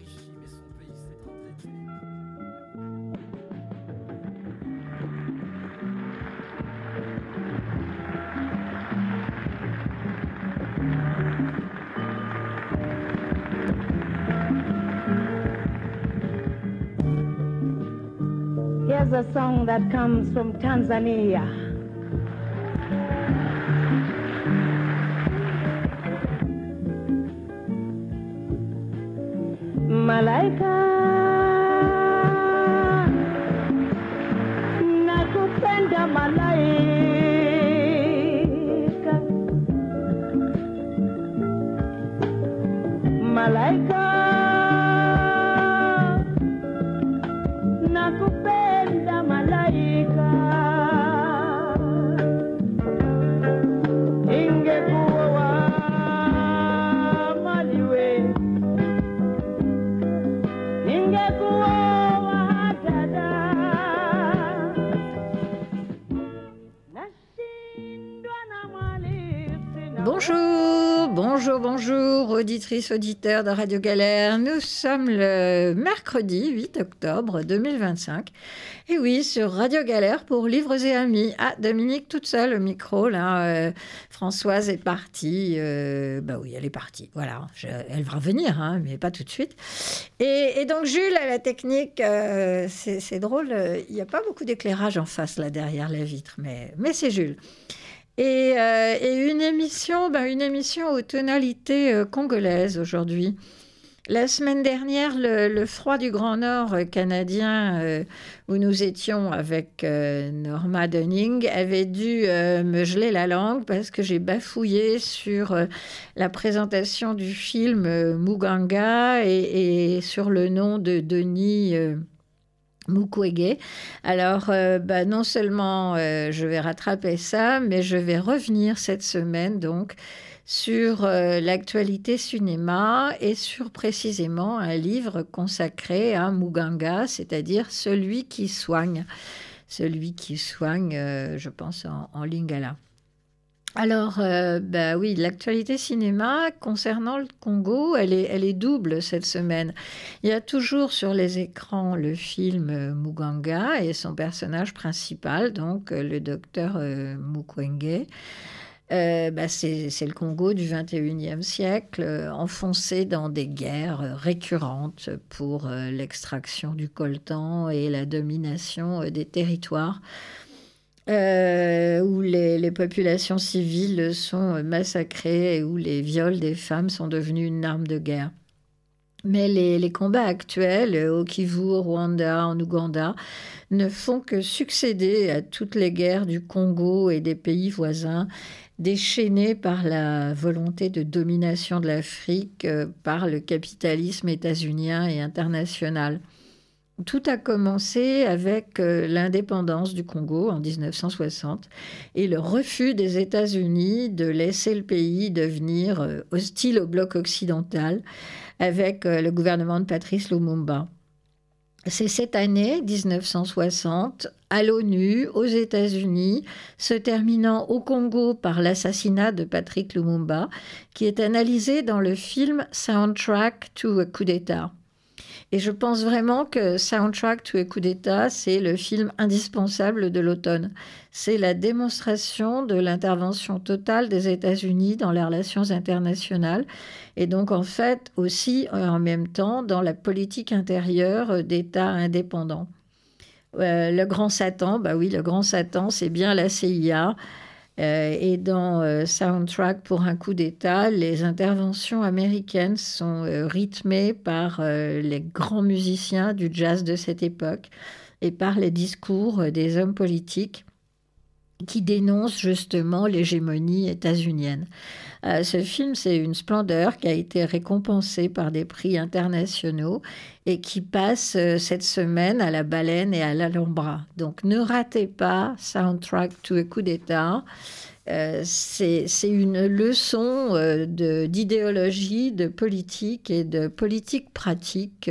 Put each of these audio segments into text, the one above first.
Here's a song that comes from Tanzania. Malaika, nakupenda malaika. Malaika, nakupenda malaika. Ingekuwa maliwe, ingekuwa dada. Nashindwa na mali sina. Bonjour, auditrices, auditeurs de Radio Galère. Nous sommes le mercredi 8 octobre 2025. Et oui, sur Radio Galère pour Livres et Amis. Ah, Dominique toute seule au micro, là. Françoise est partie. Oui, elle est partie. Voilà, elle va revenir, hein, mais pas tout de suite. Et donc, Jules, à la technique, c'est drôle. Il n'y a pas beaucoup d'éclairage en face, là, derrière la vitre. Mais c'est Jules. Et une émission aux tonalités congolaises aujourd'hui. La semaine dernière, le froid du Grand Nord canadien, où nous étions avec Norma Dunning, avait dû me geler la langue parce que j'ai bafouillé sur la présentation du film Muganga et sur le nom de Denis Mukwege. Alors, non seulement je vais rattraper ça, mais je vais revenir cette semaine donc sur l'actualité cinéma et sur précisément un livre consacré à Muganga, c'est-à-dire celui qui soigne, je pense en lingala. Alors, oui, l'actualité cinéma concernant le Congo, elle est double cette semaine. Il y a toujours sur les écrans le film Muganga et son personnage principal, donc le docteur Mukwege. C'est le Congo du 21e siècle, enfoncé dans des guerres récurrentes pour l'extraction du coltan et la domination des territoires. Où les populations civiles sont massacrées et où les viols des femmes sont devenus une arme de guerre. Mais les combats actuels au Kivu, au Rwanda, en Ouganda, ne font que succéder à toutes les guerres du Congo et des pays voisins, déchaînés par la volonté de domination de l'Afrique par le capitalisme états-unien et international. Tout a commencé avec l'indépendance du Congo en 1960 et le refus des États-Unis de laisser le pays devenir hostile au bloc occidental avec le gouvernement de Patrice Lumumba. C'est cette année, 1960, à l'ONU, aux États-Unis, se terminant au Congo par l'assassinat de Patrice Lumumba, qui est analysé dans le film Soundtrack to a Coup d'État. Et je pense vraiment que Soundtrack to a Coup d'État, c'est le film indispensable de l'automne. C'est la démonstration de l'intervention totale des États-Unis dans les relations internationales et donc en fait aussi en même temps dans la politique intérieure d'États indépendants. Le grand Satan, le grand Satan, c'est bien la CIA. Et dans Soundtrack pour un coup d'État, les interventions américaines sont rythmées par les grands musiciens du jazz de cette époque et par les discours des hommes politiques qui dénoncent justement l'hégémonie états-unienne. Ce film, c'est une splendeur qui a été récompensée par des prix internationaux et qui passe cette semaine à la Baleine et à l'Alhambra. Donc ne ratez pas Soundtrack to a Coup d'État. C'est une leçon d'idéologie, de politique et de politique pratique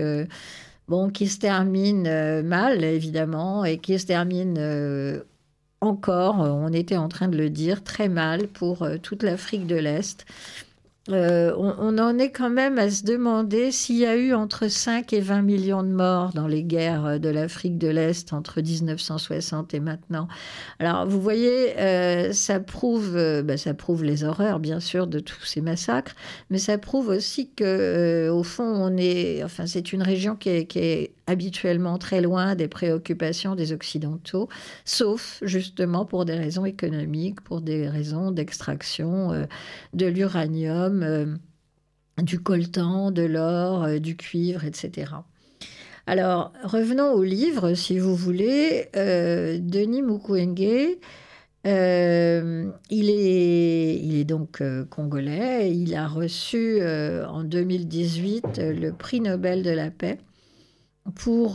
qui se termine mal, évidemment, et qui se termine encore, on était en train de le dire, très mal pour toute l'Afrique de l'Est. On en est quand même à se demander s'il y a eu entre 5 et 20 millions de morts dans les guerres de l'Afrique de l'Est entre 1960 et maintenant. Alors, vous voyez, ça prouve les horreurs, bien sûr, de tous ces massacres, mais ça prouve aussi que, au fond, c'est une région qui est habituellement très loin des préoccupations des Occidentaux, sauf justement pour des raisons économiques, pour des raisons d'extraction de l'uranium, du coltan, de l'or, du cuivre, etc. Alors, revenons au livre, si vous voulez. Denis Mukwege, il est donc congolais. Il a reçu en 2018 le prix Nobel de la paix pour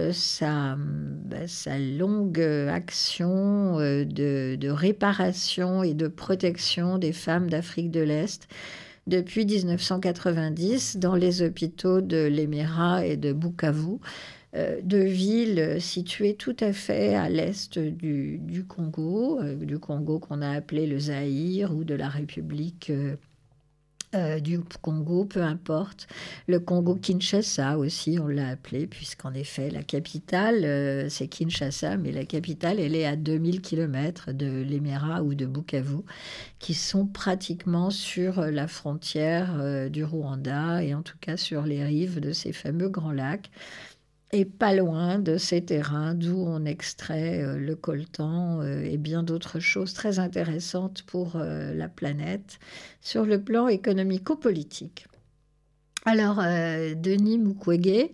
sa longue action de réparation et de protection des femmes d'Afrique de l'Est depuis 1990 dans les hôpitaux de l'Émirat et de Bukavu, deux villes situées tout à fait à l'est du Congo qu'on a appelé le Zaïre ou de la République du Congo, peu importe. Le Congo-Kinshasa aussi, on l'a appelé, puisqu'en effet, la capitale, c'est Kinshasa, mais la capitale, elle est à 2000 km de l'Émirat ou de Bukavu, qui sont pratiquement sur la frontière du Rwanda, et en tout cas sur les rives de ces fameux grands lacs, et pas loin de ces terrains d'où on extrait le coltan et bien d'autres choses très intéressantes pour la planète sur le plan économico-politique. Alors, Denis Mukwege,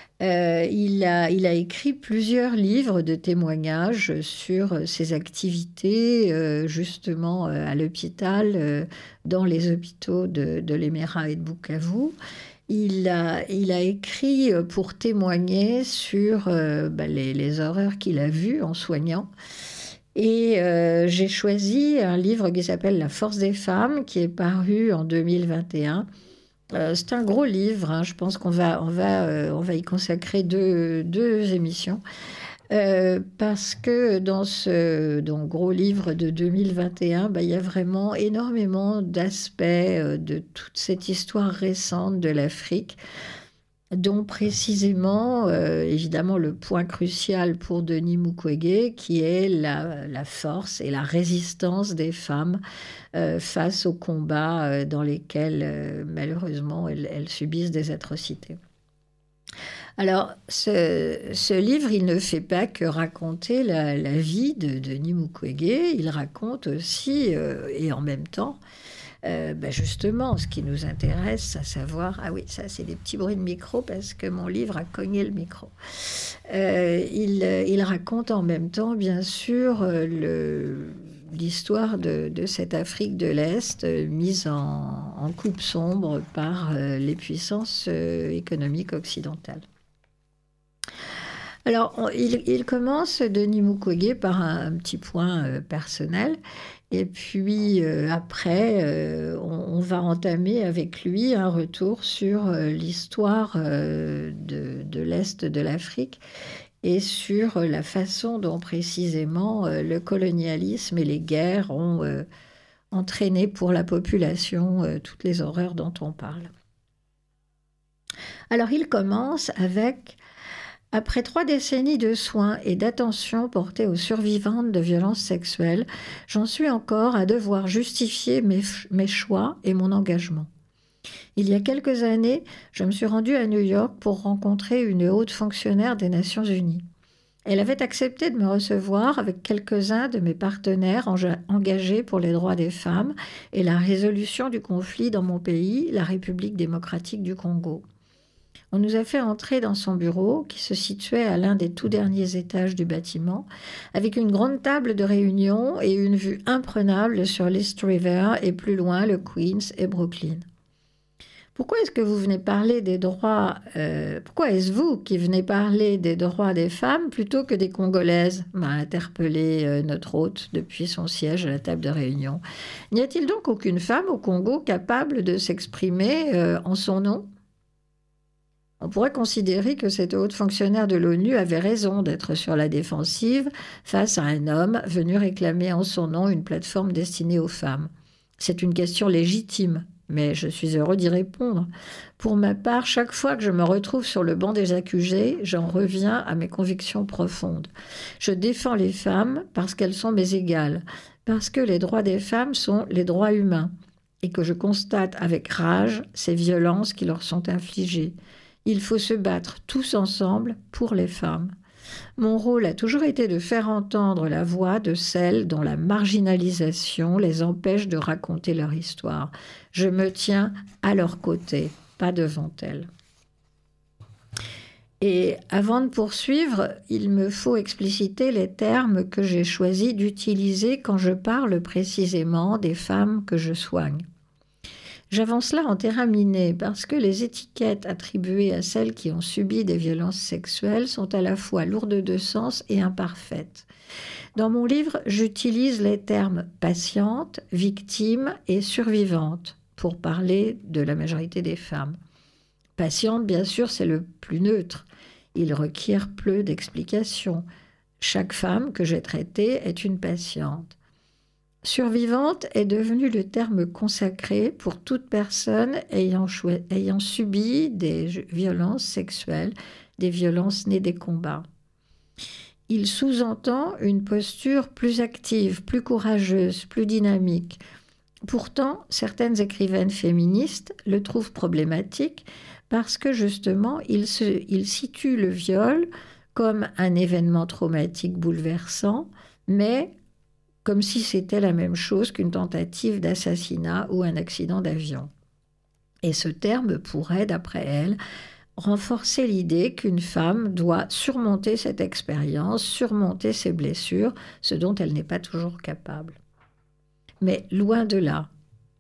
il a écrit plusieurs livres de témoignages sur ses activités justement à l'hôpital, dans les hôpitaux de l'Émirat et de Bukavu. Il a écrit pour témoigner sur les horreurs qu'il a vues en soignant. Et j'ai choisi un livre qui s'appelle La force des femmes, qui est paru en 2021. C'est un gros livre, hein. Je pense qu'on va y consacrer deux émissions. Parce que dans ce gros livre de 2021, il y a vraiment énormément d'aspects de toute cette histoire récente de l'Afrique, dont précisément, évidemment, le point crucial pour Denis Mukwege, qui est la force et la résistance des femmes face aux combats dans lesquels, malheureusement, elles subissent des atrocités. Alors, ce livre, il ne fait pas que raconter la vie de Denis Mukwege, il raconte aussi, et en même temps, justement, ce qui nous intéresse, à savoir... Ah oui, ça, c'est des petits bruits de micro parce que mon livre a cogné le micro. Il raconte en même temps, bien sûr, l'histoire de cette Afrique de l'Est mise en coupe sombre par les puissances économiques occidentales. Alors, il commence, Denis Mukwege, par un petit point personnel. Et puis après, on va entamer avec lui un retour sur l'histoire de l'Est de l'Afrique et sur la façon dont précisément le colonialisme et les guerres ont entraîné pour la population toutes les horreurs dont on parle. Alors il commence avec... Après 3 décennies de soins et d'attention portées aux survivantes de violences sexuelles, j'en suis encore à devoir justifier mes choix et mon engagement. Il y a quelques années, je me suis rendue à New York pour rencontrer une haute fonctionnaire des Nations Unies. Elle avait accepté de me recevoir avec quelques-uns de mes partenaires engagés pour les droits des femmes et la résolution du conflit dans mon pays, la République démocratique du Congo. On nous a fait entrer dans son bureau, qui se situait à l'un des tout derniers étages du bâtiment, avec une grande table de réunion et une vue imprenable sur l'East River et plus loin le Queens et Brooklyn. Pourquoi est-ce que vous venez parler des droits pourquoi est-ce vous qui venez parler des droits des femmes plutôt que des Congolaises m'a interpellé notre hôte depuis son siège à la table de réunion. N'y a-t-il donc aucune femme au Congo capable de s'exprimer en son nom ? On pourrait considérer que cette haute fonctionnaire de l'ONU avait raison d'être sur la défensive face à un homme venu réclamer en son nom une plateforme destinée aux femmes. C'est une question légitime, mais je suis heureux d'y répondre. Pour ma part, chaque fois que je me retrouve sur le banc des accusés, j'en reviens à mes convictions profondes. Je défends les femmes parce qu'elles sont mes égales, parce que les droits des femmes sont les droits humains, et que je constate avec rage ces violences qui leur sont infligées. Il faut se battre tous ensemble pour les femmes. Mon rôle a toujours été de faire entendre la voix de celles dont la marginalisation les empêche de raconter leur histoire. Je me tiens à leur côté, pas devant elles. Et avant de poursuivre, il me faut expliciter les termes que j'ai choisi d'utiliser quand je parle précisément des femmes que je soigne. J'avance là en terrain miné parce que les étiquettes attribuées à celles qui ont subi des violences sexuelles sont à la fois lourdes de sens et imparfaites. Dans mon livre, j'utilise les termes patiente, victime et survivante pour parler de la majorité des femmes. Patiente, bien sûr, c'est le plus neutre. Il requiert peu d'explications. Chaque femme que j'ai traitée est une patiente. Survivante est devenu le terme consacré pour toute personne ayant subi des violences sexuelles, des violences nées des combats. Il sous-entend une posture plus active, plus courageuse, plus dynamique. Pourtant, certaines écrivaines féministes le trouvent problématique parce que justement, il situe le viol comme un événement traumatique bouleversant, mais comme si c'était la même chose qu'une tentative d'assassinat ou un accident d'avion. Et ce terme pourrait, d'après elle, renforcer l'idée qu'une femme doit surmonter cette expérience, surmonter ses blessures, ce dont elle n'est pas toujours capable. Mais loin de là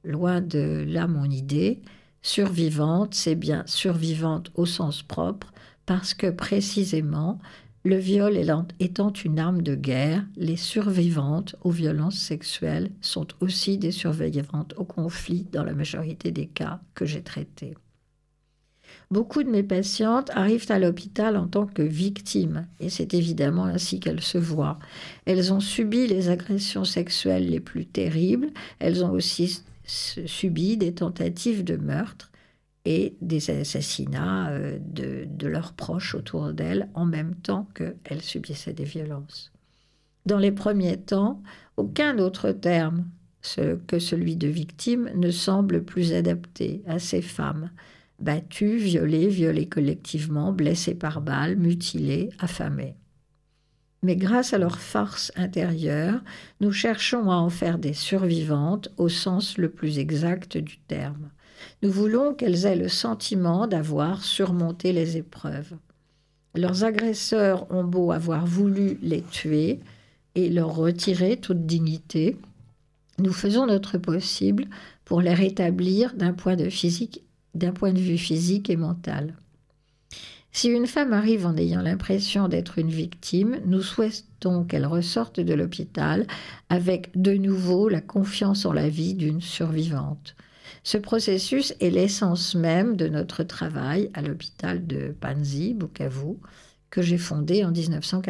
mon idée, survivante, c'est bien survivante au sens propre, parce que précisément, le viol étant une arme de guerre, les survivantes aux violences sexuelles sont aussi des survivantes au conflit dans la majorité des cas que j'ai traités. Beaucoup de mes patientes arrivent à l'hôpital en tant que victimes, et c'est évidemment ainsi qu'elles se voient. Elles ont subi les agressions sexuelles les plus terribles, elles ont aussi subi des tentatives de meurtre et des assassinats de leurs proches autour d'elles en même temps qu'elles subissaient des violences. Dans les premiers temps, aucun autre terme que celui de victime ne semble plus adapté à ces femmes, battues, violées collectivement, blessées par balles, mutilées, affamées. Mais grâce à leur force intérieure, nous cherchons à en faire des survivantes au sens le plus exact du terme. Nous voulons qu'elles aient le sentiment d'avoir surmonté les épreuves. Leurs agresseurs ont beau avoir voulu les tuer et leur retirer toute dignité, nous faisons notre possible pour les rétablir d'un point de vue physique et mental. Si une femme arrive en ayant l'impression d'être une victime, nous souhaitons qu'elle ressorte de l'hôpital avec de nouveau la confiance en la vie d'une survivante. Ce processus est l'essence même de notre travail à l'hôpital de Panzi, Bukavu, que j'ai fondé en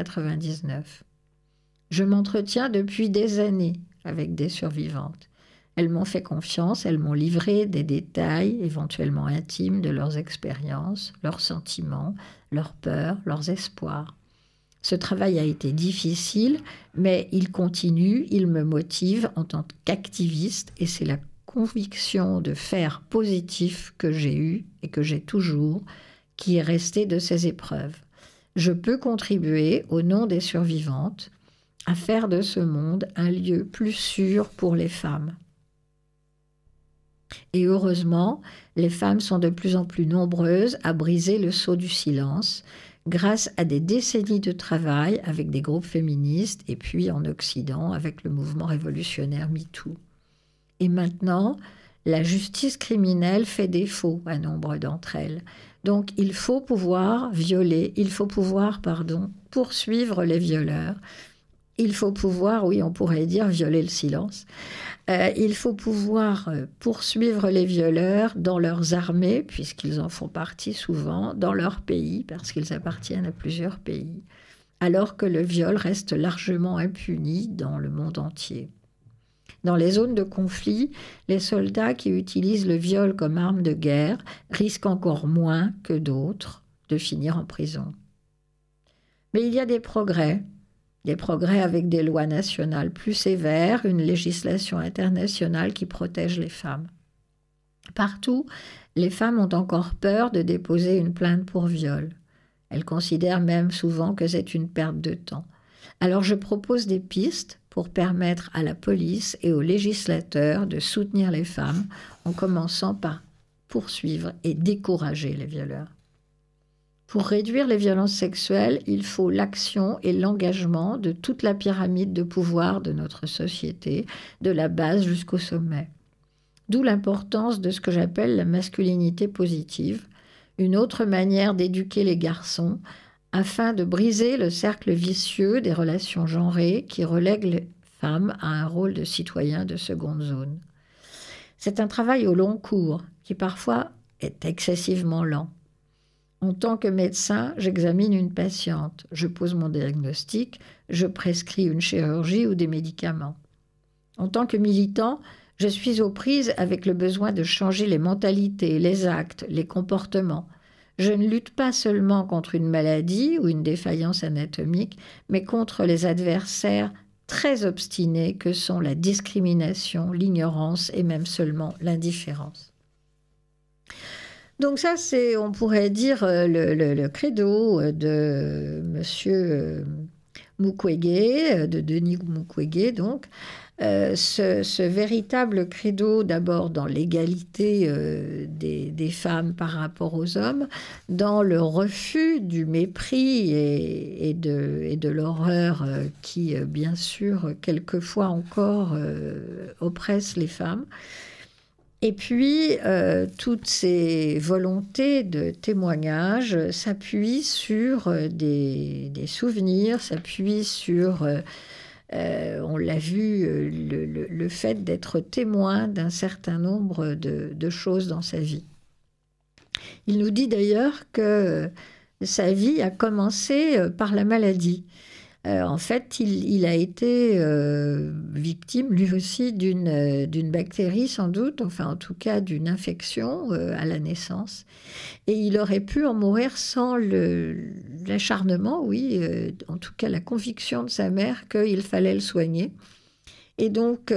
1999. Je m'entretiens depuis des années avec des survivantes. Elles m'ont fait confiance, elles m'ont livré des détails éventuellement intimes de leurs expériences, leurs sentiments, leurs peurs, leurs espoirs. Ce travail a été difficile, mais il continue, il me motive en tant qu'activiste et c'est la conviction de faire positif que j'ai eue et que j'ai toujours, qui est restée de ces épreuves. Je peux contribuer, au nom des survivantes, à faire de ce monde un lieu plus sûr pour les femmes. Et heureusement, les femmes sont de plus en plus nombreuses à briser le sceau du silence grâce à des décennies de travail avec des groupes féministes et puis en Occident avec le mouvement révolutionnaire MeToo. Et maintenant, la justice criminelle fait défaut à nombre d'entre elles. Donc il faut pouvoir poursuivre les violeurs. Il faut pouvoir, oui, on pourrait dire violer le silence. Il faut pouvoir poursuivre les violeurs dans leurs armées, puisqu'ils en font partie souvent, dans leur pays, parce qu'ils appartiennent à plusieurs pays, alors que le viol reste largement impuni dans le monde entier. Dans les zones de conflit, les soldats qui utilisent le viol comme arme de guerre risquent encore moins que d'autres de finir en prison. Mais il y a des progrès avec des lois nationales plus sévères, une législation internationale qui protège les femmes. Partout, les femmes ont encore peur de déposer une plainte pour viol. Elles considèrent même souvent que c'est une perte de temps. Alors je propose des pistes pour permettre à la police et aux législateurs de soutenir les femmes en commençant par poursuivre et décourager les violeurs. Pour réduire les violences sexuelles, il faut l'action et l'engagement de toute la pyramide de pouvoir de notre société, de la base jusqu'au sommet. D'où l'importance de ce que j'appelle la masculinité positive, une autre manière d'éduquer les garçons afin de briser le cercle vicieux des relations genrées qui relèguent les femmes à un rôle de citoyen de seconde zone. C'est un travail au long cours qui parfois est excessivement lent. En tant que médecin, j'examine une patiente, je pose mon diagnostic, je prescris une chirurgie ou des médicaments. En tant que militant, je suis aux prises avec le besoin de changer les mentalités, les actes, les comportements. Je ne lutte pas seulement contre une maladie ou une défaillance anatomique, mais contre les adversaires très obstinés que sont la discrimination, l'ignorance et même seulement l'indifférence. Donc ça, c'est, on pourrait dire, le credo de M. Mukwege, de Denis Mukwege, donc. Ce véritable credo, d'abord dans l'égalité des femmes par rapport aux hommes, dans le refus du mépris et de l'horreur qui, bien sûr, quelquefois encore oppresse les femmes. Et puis, toutes ces volontés de témoignage s'appuient sur des souvenirs, s'appuient sur... on l'a vu, le fait d'être témoin d'un certain nombre de choses dans sa vie. Il nous dit d'ailleurs que sa vie a commencé par la maladie. En fait, il a été victime, lui aussi, d'une bactérie, sans doute, enfin en tout cas d'une infection à la naissance. Et il aurait pu en mourir sans l'acharnement, oui, en tout cas la conviction de sa mère qu'il fallait le soigner. Et donc,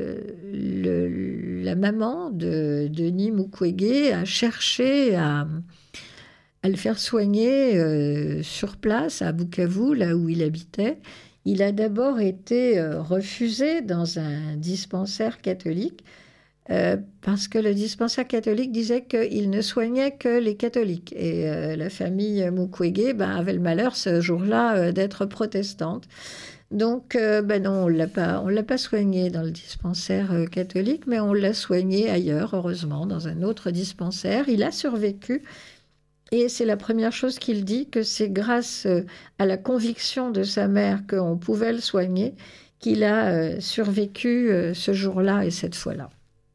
la maman de Denis Mukwege a cherché à le faire soigner sur place, à Bukavu, là où il habitait. Il a d'abord été refusé dans un dispensaire catholique parce que le dispensaire catholique disait qu'il ne soignait que les catholiques. Et la famille Mukwege avait le malheur ce jour-là d'être protestante. Donc, non, on l'a pas soigné dans le dispensaire catholique, mais on l'a soigné ailleurs, heureusement, dans un autre dispensaire. Il a survécu. Et c'est la première chose qu'il dit, que c'est grâce à la conviction de sa mère qu'on pouvait le soigner qu'il a survécu ce jour-là et cette fois-là.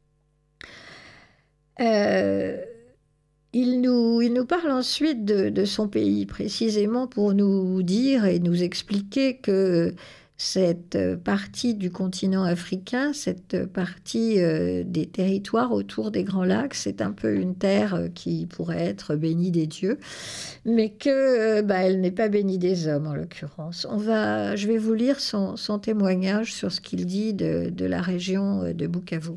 Il nous parle ensuite de son pays, précisément pour nous dire et nous expliquer que cette partie du continent africain, cette partie des territoires autour des Grands Lacs, c'est un peu une terre qui pourrait être bénie des dieux, mais elle n'est pas bénie des hommes en l'occurrence. Je vais vous lire son témoignage sur ce qu'il dit de la région de Bukavu.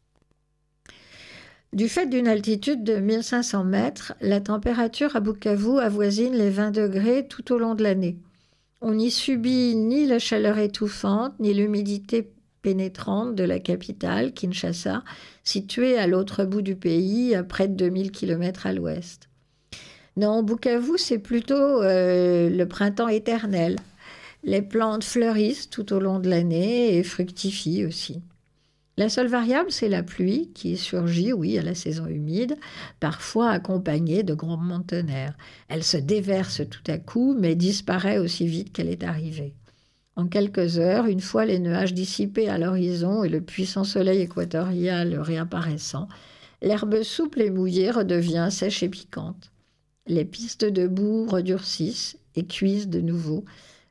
Du fait d'une altitude de 1500 mètres, la température à Bukavu avoisine les 20 degrés tout au long de l'année. On n'y subit ni la chaleur étouffante, ni l'humidité pénétrante de la capitale, Kinshasa, située à l'autre bout du pays, à près de 2000 km à l'ouest. Non, Bukavu, c'est plutôt le printemps éternel. Les plantes fleurissent tout au long de l'année et fructifient aussi. La seule variable, c'est la pluie qui surgit, oui, à la saison humide, parfois accompagnée de grondements de tonnerre. Elle se déverse tout à coup, mais disparaît aussi vite qu'elle est arrivée. En quelques heures, une fois les nuages dissipés à l'horizon et le puissant soleil équatorial réapparaissant, l'herbe souple et mouillée redevient sèche et piquante. Les pistes de boue redurcissent et cuisent de nouveau,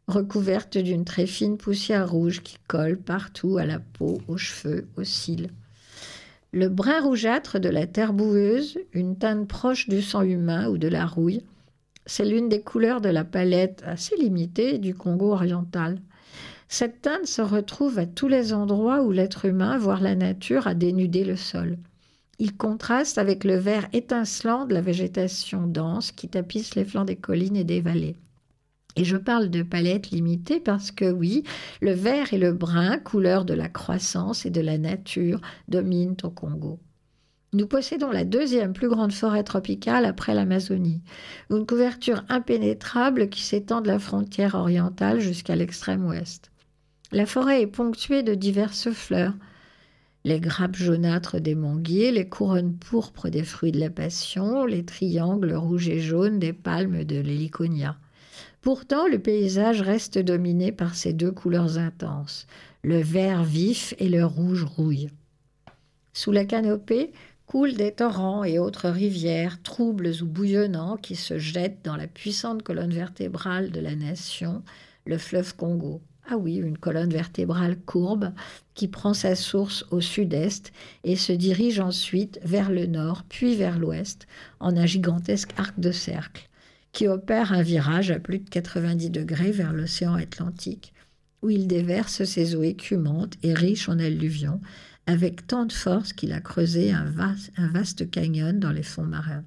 recouverte d'une très fine poussière rouge qui colle partout à la peau, aux cheveux, aux cils. Le brun rougeâtre de la terre boueuse, une teinte proche du sang humain ou de la rouille, c'est l'une des couleurs de la palette assez limitée du Congo oriental. Cette teinte se retrouve à tous les endroits où l'être humain, voire la nature, a dénudé le sol. Il contraste avec le vert étincelant de la végétation dense qui tapisse les flancs des collines et des vallées. Et je parle de palette limitée parce que oui, le vert et le brun, couleurs de la croissance et de la nature, dominent au Congo. Nous possédons la deuxième plus grande forêt tropicale après l'Amazonie, une couverture impénétrable qui s'étend de la frontière orientale jusqu'à l'extrême ouest. La forêt est ponctuée de diverses fleurs, les grappes jaunâtres des manguiers, les couronnes pourpres des fruits de la passion, les triangles rouges et jaunes des palmes de l'héliconia. Pourtant, le paysage reste dominé par ces deux couleurs intenses, le vert vif et le rouge rouille. Sous la canopée coulent des torrents et autres rivières, troubles ou bouillonnants, qui se jettent dans la puissante colonne vertébrale de la nation, le fleuve Congo. Ah oui, une colonne vertébrale courbe qui prend sa source au sud-est et se dirige ensuite vers le nord, puis vers l'ouest, en un gigantesque arc de cercle, qui opère un virage à plus de 90 degrés vers l'océan Atlantique, où il déverse ses eaux écumantes et riches en alluvions, avec tant de force qu'il a creusé un vaste canyon dans les fonds marins.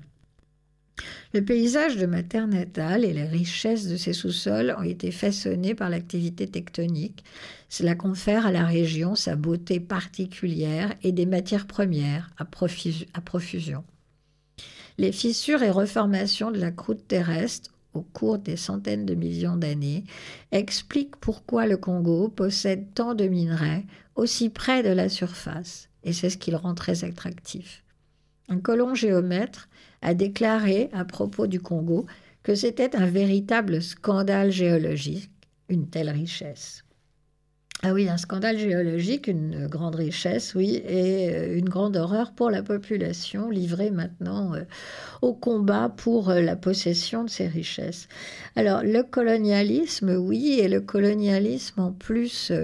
Le paysage de ma terre natale et les richesses de ses sous-sols ont été façonnés par l'activité tectonique. Cela confère à la région sa beauté particulière et des matières premières à profusion. Les fissures et reformations de la croûte terrestre au cours des centaines de millions d'années expliquent pourquoi le Congo possède tant de minerais aussi près de la surface, et c'est ce qui le rend très attractif. Un colon géomètre a déclaré à propos du Congo que c'était un véritable scandale géologique, une telle richesse. Ah oui, un scandale géologique, une grande richesse, oui, et une grande horreur pour la population, livrée maintenant au combat pour la possession de ces richesses. Alors, le colonialisme, oui, et le colonialisme en plus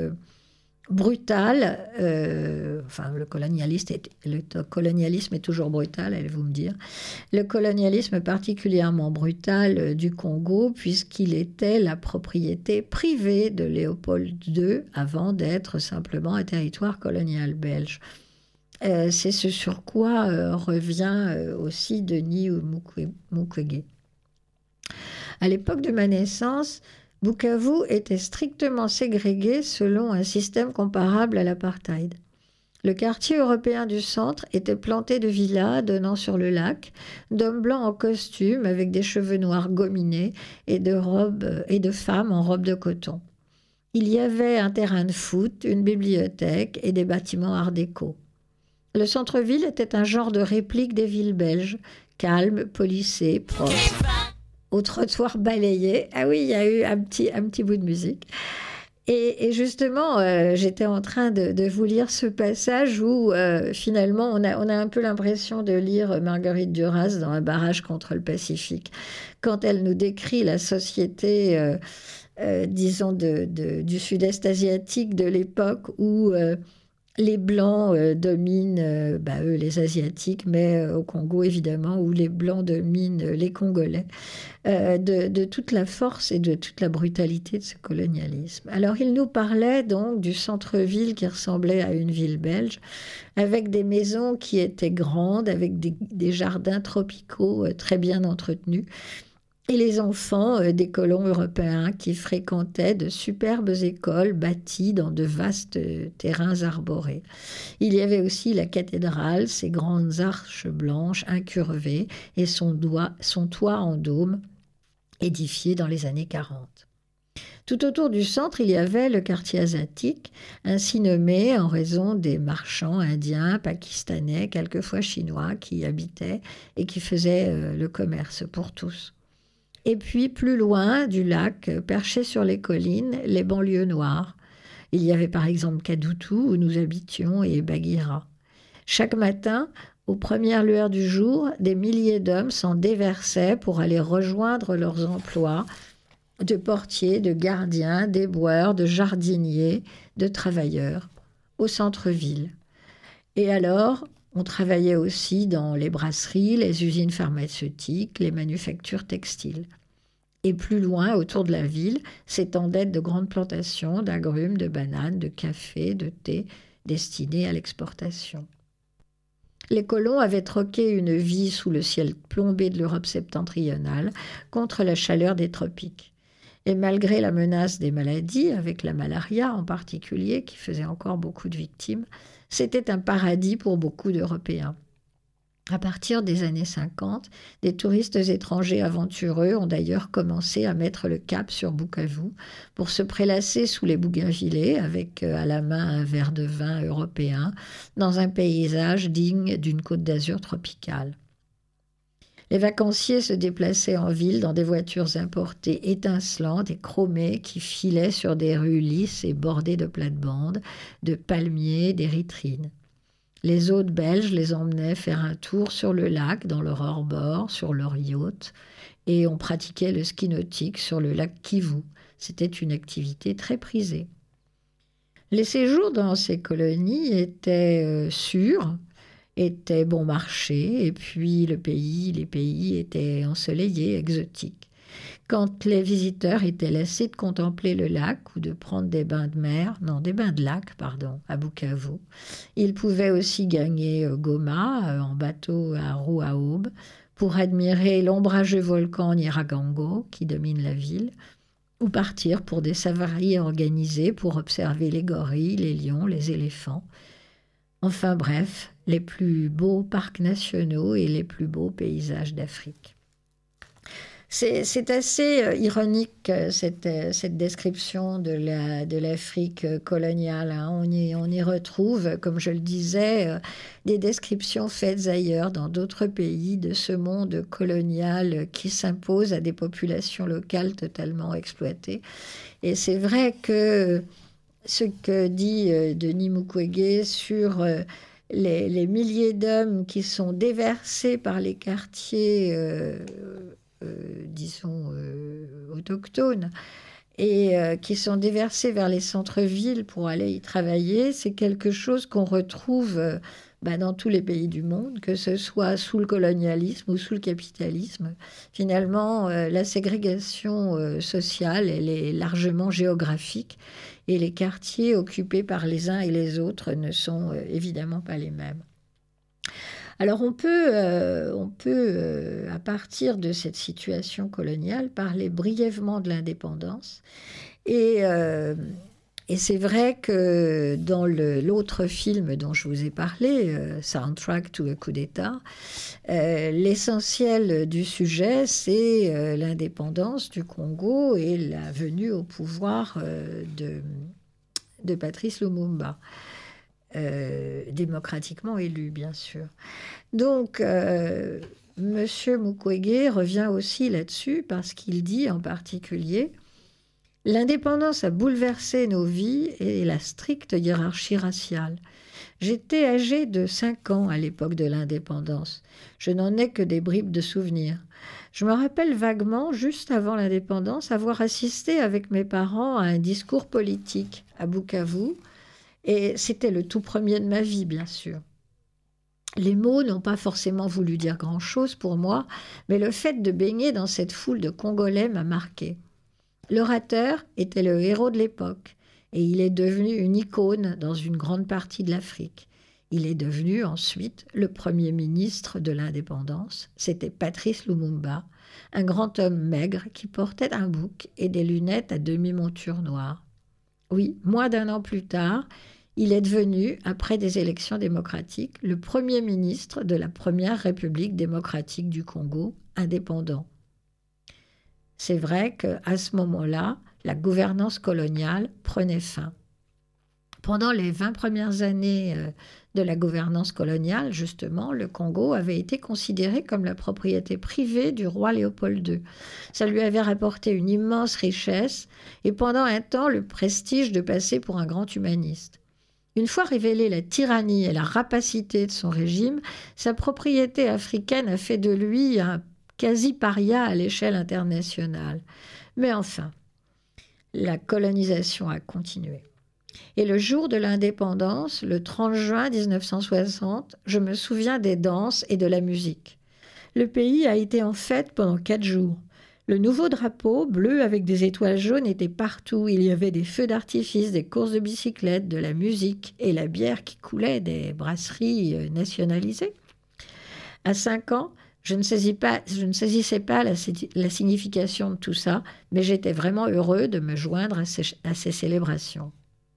brutal, le colonialisme est toujours brutal, allez-vous me dire. Le colonialisme particulièrement brutal du Congo, puisqu'il était la propriété privée de Léopold II avant d'être simplement un territoire colonial belge. C'est ce sur quoi revient aussi Denis Mukwege. À l'époque de ma naissance, Bukavu était strictement ségrégué selon un système comparable à l'apartheid. Le quartier européen du centre était planté de villas donnant sur le lac, d'hommes blancs en costume avec des cheveux noirs gominés et de femmes en robes de coton. Il y avait un terrain de foot, une bibliothèque et des bâtiments art déco. Le centre-ville était un genre de réplique des villes belges, calme, policé, proche. Au trottoir balayé. Ah oui, il y a eu un petit bout de musique. Et justement, j'étais en train de vous lire ce passage où finalement on a un peu l'impression de lire Marguerite Duras dans Un barrage contre le Pacifique, quand elle nous décrit la société, disons, du sud-est asiatique de l'époque où les Blancs dominent, eux, les Asiatiques, mais au Congo, évidemment, où les Blancs dominent les Congolais, de toute la force et de toute la brutalité de ce colonialisme. Alors, il nous parlait donc du centre-ville qui ressemblait à une ville belge, avec des maisons qui étaient grandes, avec des jardins tropicaux très bien entretenus, et les enfants des colons européens qui fréquentaient de superbes écoles bâties dans de vastes terrains arborés. Il y avait aussi la cathédrale, ses grandes arches blanches incurvées et son toit en dôme, édifié dans les années 40. Tout autour du centre, il y avait le quartier asiatique, ainsi nommé en raison des marchands indiens, pakistanais, quelquefois chinois, qui y habitaient et qui faisaient le commerce pour tous. Et puis, plus loin du lac, perchés sur les collines, les banlieues noires. Il y avait par exemple Kadutu, où nous habitions, et Bagira. Chaque matin, aux premières lueurs du jour, des milliers d'hommes s'en déversaient pour aller rejoindre leurs emplois de portiers, de gardiens, d'éboueurs, de jardiniers, de travailleurs au centre-ville. Et alors, on travaillait aussi dans les brasseries, les usines pharmaceutiques, les manufactures textiles. Et plus loin, autour de la ville, s'étendaient de grandes plantations d'agrumes, de bananes, de café, de thé, destinées à l'exportation. Les colons avaient troqué une vie sous le ciel plombé de l'Europe septentrionale contre la chaleur des tropiques. Et malgré la menace des maladies, avec la malaria en particulier, qui faisait encore beaucoup de victimes, c'était un paradis pour beaucoup d'Européens. À partir des années 50, des touristes étrangers aventureux ont d'ailleurs commencé à mettre le cap sur Bukavu pour se prélasser sous les bougainvillées avec à la main un verre de vin européen dans un paysage digne d'une côte d'Azur tropicale. Les vacanciers se déplaçaient en ville dans des voitures importées étincelantes et chromées qui filaient sur des rues lisses et bordées de plates-bandes, de palmiers, d'érythrines. Les hôtes belges les emmenaient faire un tour sur le lac dans leur hors-bord, sur leur yacht, et on pratiquait le ski nautique sur le lac Kivu. C'était une activité très prisée. Les séjours dans ces colonies étaient sûrs, étaient bon marché, et puis les pays étaient ensoleillés, exotiques. Quand les visiteurs étaient lassés de contempler le lac ou de prendre des bains de lac, à Bukavu, ils pouvaient aussi gagner Goma en bateau à roue à aube pour admirer l'ombrageux volcan Nyiragongo qui domine la ville, ou partir pour des safaris organisés pour observer les gorilles, les lions, les éléphants. Enfin bref, les plus beaux parcs nationaux et les plus beaux paysages d'Afrique. C'est assez ironique cette description de l'Afrique coloniale. On y retrouve, comme je le disais, des descriptions faites ailleurs dans d'autres pays de ce monde colonial qui s'impose à des populations locales totalement exploitées. Et c'est vrai que ce que dit Denis Mukwege sur les milliers d'hommes qui sont déversés par les quartiers autochtones et qui sont déversés vers les centres-villes pour aller y travailler, c'est quelque chose qu'on retrouve dans tous les pays du monde, que ce soit sous le colonialisme ou sous le capitalisme. Finalement, la ségrégation sociale, elle est largement géographique et les quartiers occupés par les uns et les autres ne sont évidemment pas les mêmes. Alors on peut, à partir de cette situation coloniale, parler brièvement de l'indépendance. Et c'est vrai que dans l'autre film dont je vous ai parlé, Soundtrack to a coup d'État, l'essentiel du sujet, c'est l'indépendance du Congo et la venue au pouvoir de Patrice Lumumba. Démocratiquement élu, bien sûr. Donc, M. Mukwege revient aussi là-dessus parce qu'il dit en particulier « L'indépendance a bouleversé nos vies et la stricte hiérarchie raciale. J'étais âgé de 5 ans à l'époque de l'indépendance. Je n'en ai que des bribes de souvenirs. Je me rappelle vaguement, juste avant l'indépendance, avoir assisté avec mes parents à un discours politique à Bukavu. Et c'était le tout premier de ma vie, bien sûr. Les mots n'ont pas forcément voulu dire grand-chose pour moi, mais le fait de baigner dans cette foule de Congolais m'a marqué. L'orateur était le héros de l'époque, et il est devenu une icône dans une grande partie de l'Afrique. Il est devenu ensuite le premier ministre de l'indépendance. C'était Patrice Lumumba, un grand homme maigre qui portait un bouc et des lunettes à demi-monture noire. Oui, moins d'1 an plus tard, il est devenu, après des élections démocratiques, le premier ministre de la première République démocratique du Congo, indépendant. C'est vrai qu'à ce moment-là, la gouvernance coloniale prenait fin. Pendant les 20 premières années de la gouvernance coloniale, justement, le Congo avait été considéré comme la propriété privée du roi Léopold II. Ça lui avait rapporté une immense richesse et pendant un temps le prestige de passer pour un grand humaniste. Une fois révélée la tyrannie et la rapacité de son régime, sa propriété africaine a fait de lui un quasi-paria à l'échelle internationale. Mais enfin, la colonisation a continué. Et le jour de l'indépendance, le 30 juin 1960, je me souviens des danses et de la musique. Le pays a été en fête pendant 4 jours. Le nouveau drapeau, bleu avec des étoiles jaunes, était partout. Il y avait des feux d'artifice, des courses de bicyclettes, de la musique et la bière qui coulait des brasseries nationalisées. À 5 ans, je ne saisissais pas la signification de tout ça, mais j'étais vraiment heureux de me joindre à ces célébrations.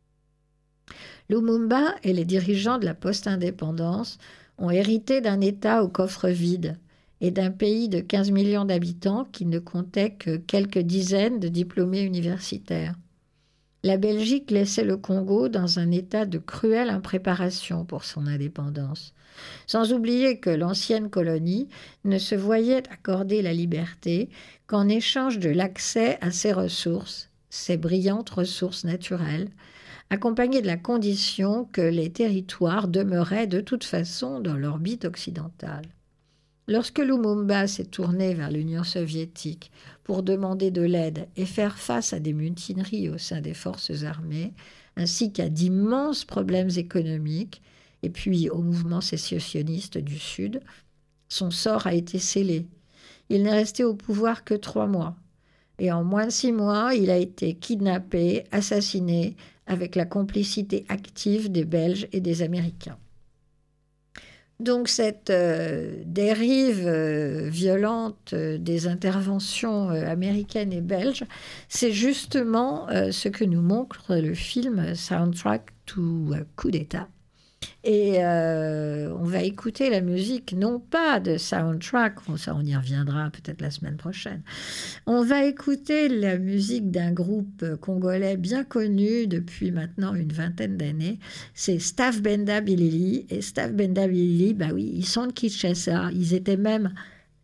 Lumumba et les dirigeants de la post-indépendance ont hérité d'un État au coffre vide et d'un pays de 15 millions d'habitants qui ne comptait que quelques dizaines de diplômés universitaires. La Belgique laissait le Congo dans un état de cruelle impréparation pour son indépendance, sans oublier que l'ancienne colonie ne se voyait accorder la liberté qu'en échange de l'accès à ses ressources, ses brillantes ressources naturelles, accompagnées de la condition que les territoires demeuraient de toute façon dans l'orbite occidentale. Lorsque Lumumba s'est tourné vers l'Union soviétique pour demander de l'aide et faire face à des mutineries au sein des forces armées, ainsi qu'à d'immenses problèmes économiques, et puis au mouvement sécessionniste du Sud, son sort a été scellé. Il n'est resté au pouvoir que 3 mois. Et en moins de 6 mois, il a été kidnappé, assassiné, avec la complicité active des Belges et des Américains. Donc cette dérive violente des interventions américaines et belges, c'est justement ce que nous montre le film Soundtrack to Coup d'État. Et on va écouter la musique, non pas de Soundtrack, ça on y reviendra peut-être la semaine prochaine. On va écouter la musique d'un groupe congolais bien connu depuis maintenant une vingtaine d'années. C'est Staff Benda Bilili. Et Staff Benda Bilili, bah oui, ils sont de Kinshasa. Ils étaient même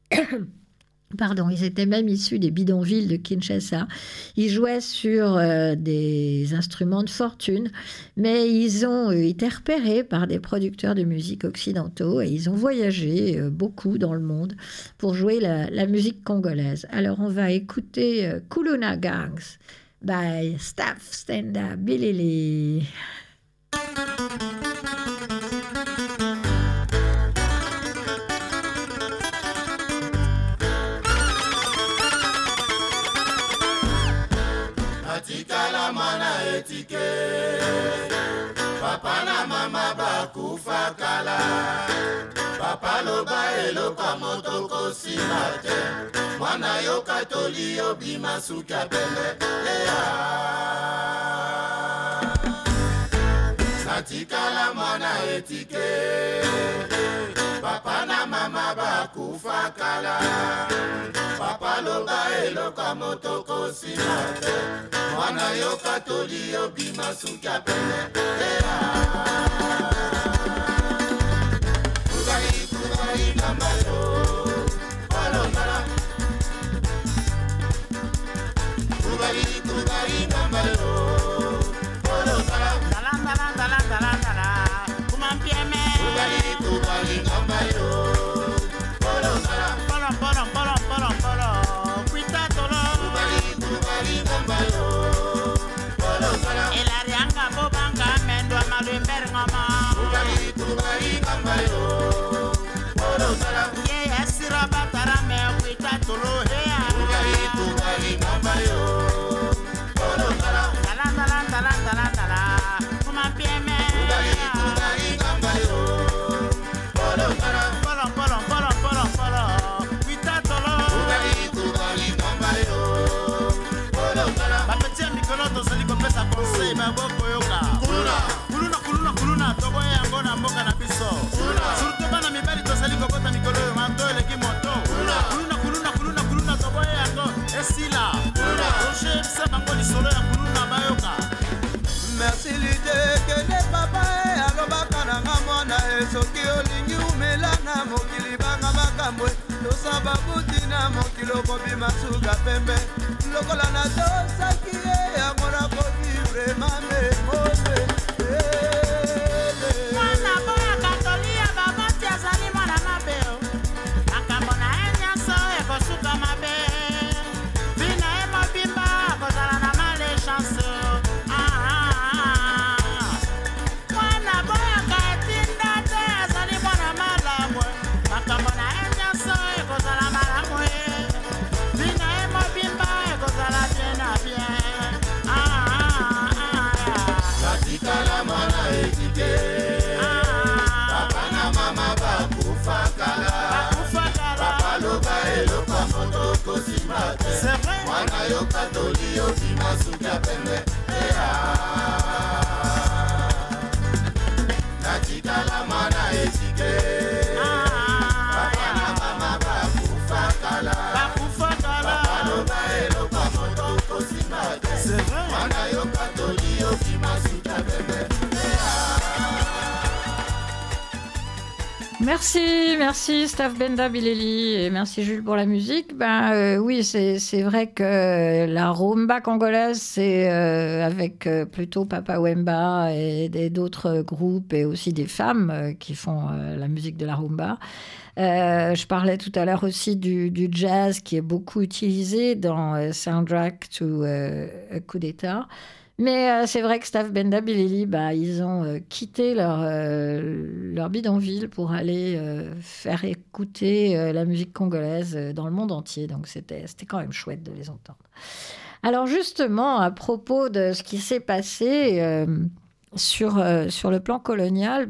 issus des bidonvilles de Kinshasa. Ils jouaient sur des instruments de fortune, mais ils ont été repérés par des producteurs de musique occidentaux et ils ont voyagé beaucoup dans le monde pour jouer la musique congolaise. Alors on va écouter Kuluna Gangs by Staff Benda Bilili. Tikala mana etike Papa na mama bakufa kala Papa loba eloka motoko simate Mwana yo katoli yo bima suka pele Natikala mana etike Papa na mama bakufa kala Papa loba eloka motoko simate Mwana yo katoli yo bima suka pele Kugali ngamalo Olongala Kugali ngamalo Olongala Dala Kumampieme Kugali ngamalo Olongala Polo Kuita tolo Kugali ngamalo El arianga bobanga mendo amaluember ngama Kugali ngamalo Olongala Ye asira batara me kuita tolo hea Kugali ngamalo Olongala Dala Kumampieme Kugali ngamalo Olongala Polo Kuita tolo Kugali ngamalo Olongala Bapetia mikolo tozali kopesa conseil maboko yoka Kuluna tobo yango na mboka na biso Surtout bana mibali tozali kokota mikolo yo manto eleki moto Kuluna tobo yango esila Rocher bisa bango lisolo ya kuluna bayoka Merci l'idée que les papas alobaka na nga mwana soki olingi umela na mokili banga makambo tosaba butina mokili okobima suka pembe lokola na tosaki ye yango na kovivre mamemose Mwana boya katolia baboti azali mwana mabeo Makambo na ye nyonso ekosuka mabe Vina ye mobimba yoka toli obima suki ya pembe natikala mwana esike papa na mama bakufa kala papa loba eloko moto kosimba te mwana yoka toli obima suki ya pembe. Merci Staff Benda Bileli et merci Jules pour la musique. Oui, c'est vrai que la rumba congolaise, c'est avec plutôt Papa Wemba et d'autres groupes et aussi des femmes qui font la musique de la rumba. Je parlais tout à l'heure aussi du jazz qui est beaucoup utilisé dans Soundtrack to a Coup d'État. Mais c'est vrai que Staff Benda Bileli, ils ont quitté leur bidonville pour aller faire écouter la musique congolaise dans le monde entier. Donc c'était quand même chouette de les entendre. Alors justement, à propos de ce qui s'est passé sur le plan colonial,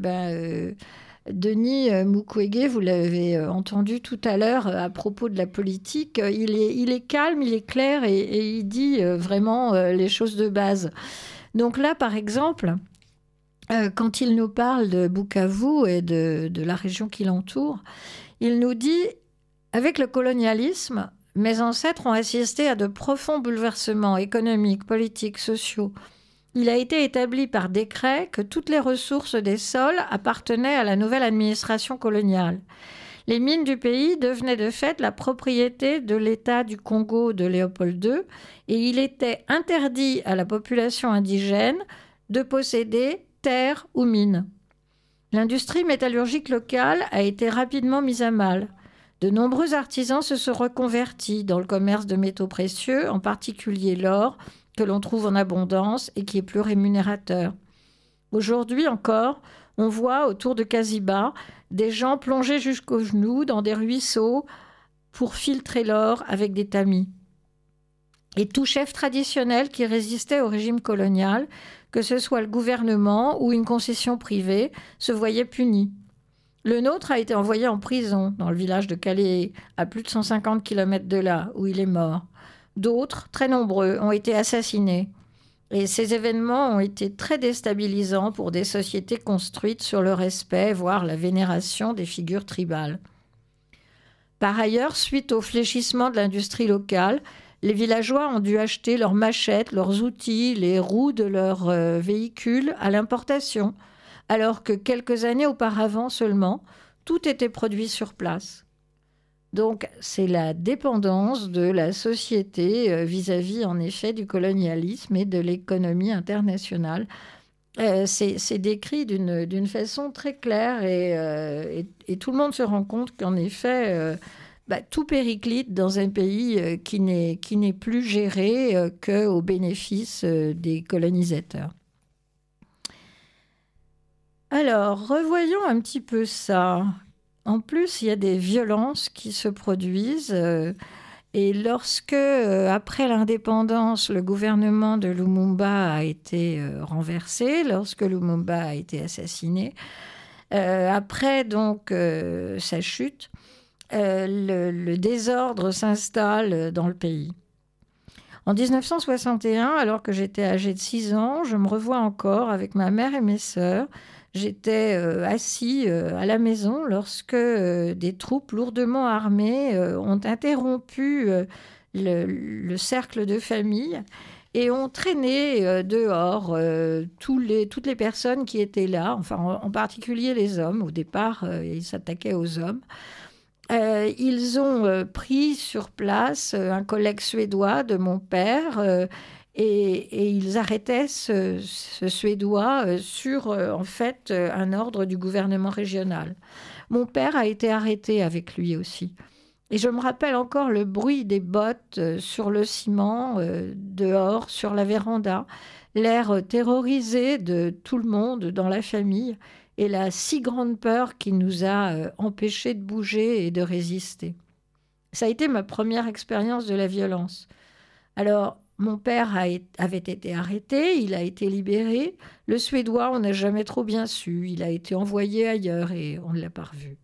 Denis Mukwege, vous l'avez entendu tout à l'heure à propos de la politique, il est calme, il est clair et il dit vraiment les choses de base. Donc là, par exemple, quand il nous parle de Bukavu et de la région qui l'entoure, il nous dit « Avec le colonialisme, mes ancêtres ont assisté à de profonds bouleversements économiques, politiques, sociaux. Il a été établi par décret que toutes les ressources des sols appartenaient à la nouvelle administration coloniale. Les mines du pays devenaient de fait la propriété de l'État du Congo de Léopold II et il était interdit à la population indigène de posséder terre ou mines. L'industrie métallurgique locale a été rapidement mise à mal. De nombreux artisans se sont reconvertis dans le commerce de métaux précieux, en particulier l'or, que l'on trouve en abondance et qui est plus rémunérateur. Aujourd'hui encore, on voit autour de Kaziba des gens plongés jusqu'aux genoux dans des ruisseaux pour filtrer l'or avec des tamis. Et tout chef traditionnel qui résistait au régime colonial, que ce soit le gouvernement ou une concession privée, se voyait puni. Le nôtre a été envoyé en prison dans le village de Calais, à plus de 150 km de là, où il est mort. D'autres, très nombreux, ont été assassinés. Et ces événements ont été très déstabilisants pour des sociétés construites sur le respect, voire la vénération des figures tribales. Par ailleurs, suite au fléchissement de l'industrie locale, les villageois ont dû acheter leurs machettes, leurs outils, les roues de leurs véhicules à l'importation, alors que quelques années auparavant seulement, tout était produit sur place. Donc, c'est la dépendance de la société vis-à-vis, en effet, du colonialisme et de l'économie internationale. C'est décrit d'une façon très claire et tout le monde se rend compte qu'en effet, tout périclite dans un pays qui n'est plus géré qu'au bénéfice des colonisateurs. Alors, revoyons un petit peu ça. En plus, il y a des violences qui se produisent. Et lorsque, après l'indépendance, le gouvernement de Lumumba a été renversé, lorsque Lumumba a été assassiné, après donc sa chute, le désordre s'installe dans le pays. En 1961, alors que j'étais âgée de 6 ans, je me revois encore avec ma mère et mes sœurs. J'étais assis à la maison lorsque des troupes lourdement armées ont interrompu le cercle de famille et ont traîné dehors toutes les personnes qui étaient là, enfin en particulier les hommes. Au départ, ils s'attaquaient aux hommes. Ils ont pris sur place un collègue suédois de mon père et ils arrêtaient ce Suédois sur, en fait, un ordre du gouvernement régional. Mon père a été arrêté avec lui aussi. Et je me rappelle encore le bruit des bottes sur le ciment, dehors, sur la véranda, l'air terrorisé de tout le monde dans la famille et la si grande peur qui nous a empêchés de bouger et de résister. Ça a été ma première expérience de la violence. Alors, mon père avait été arrêté, il a été libéré. Le Suédois, on n'a jamais trop bien su. Il a été envoyé ailleurs et on ne l'a pas revu.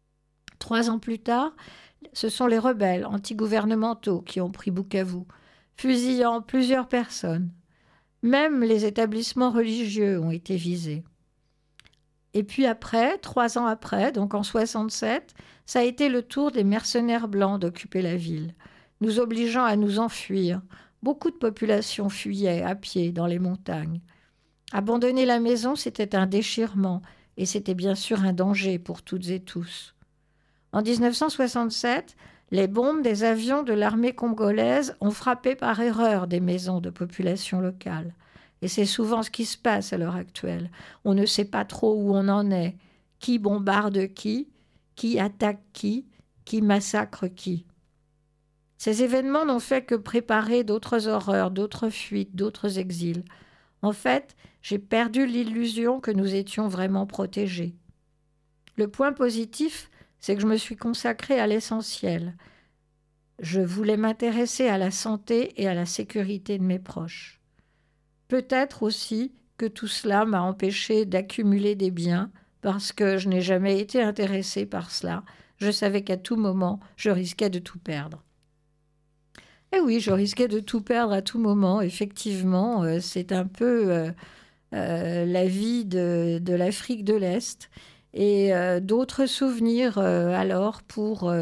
3 ans plus tard, ce sont les rebelles antigouvernementaux qui ont pris Bukavu. fusillant plusieurs personnes. Même les établissements religieux ont été visés. Et puis après, 3 ans après, donc en 67, ça a été le tour des mercenaires blancs d'occuper la ville, nous obligeant à nous enfuir. Beaucoup de populations fuyaient à pied dans les montagnes. Abandonner la maison, c'était un déchirement, et c'était bien sûr un danger pour toutes et tous. En 1967, les bombes des avions de l'armée congolaise ont frappé par erreur des maisons de population locale. Et c'est souvent ce qui se passe à l'heure actuelle. On ne sait pas trop où on en est, qui bombarde qui attaque qui massacre qui. Ces événements n'ont fait que préparer d'autres horreurs, d'autres fuites, d'autres exils. En fait, j'ai perdu l'illusion que nous étions vraiment protégés. Le point positif, c'est que je me suis consacrée à l'essentiel. Je voulais m'intéresser à la santé et à la sécurité de mes proches. Peut-être aussi que tout cela m'a empêchée d'accumuler des biens parce que je n'ai jamais été intéressée par cela. Je savais qu'à tout moment, je risquais de tout perdre. Et oui, je risquais de tout perdre à tout moment. Effectivement, c'est un peu la vie de l'Afrique de l'Est. Et d'autres souvenirs alors pour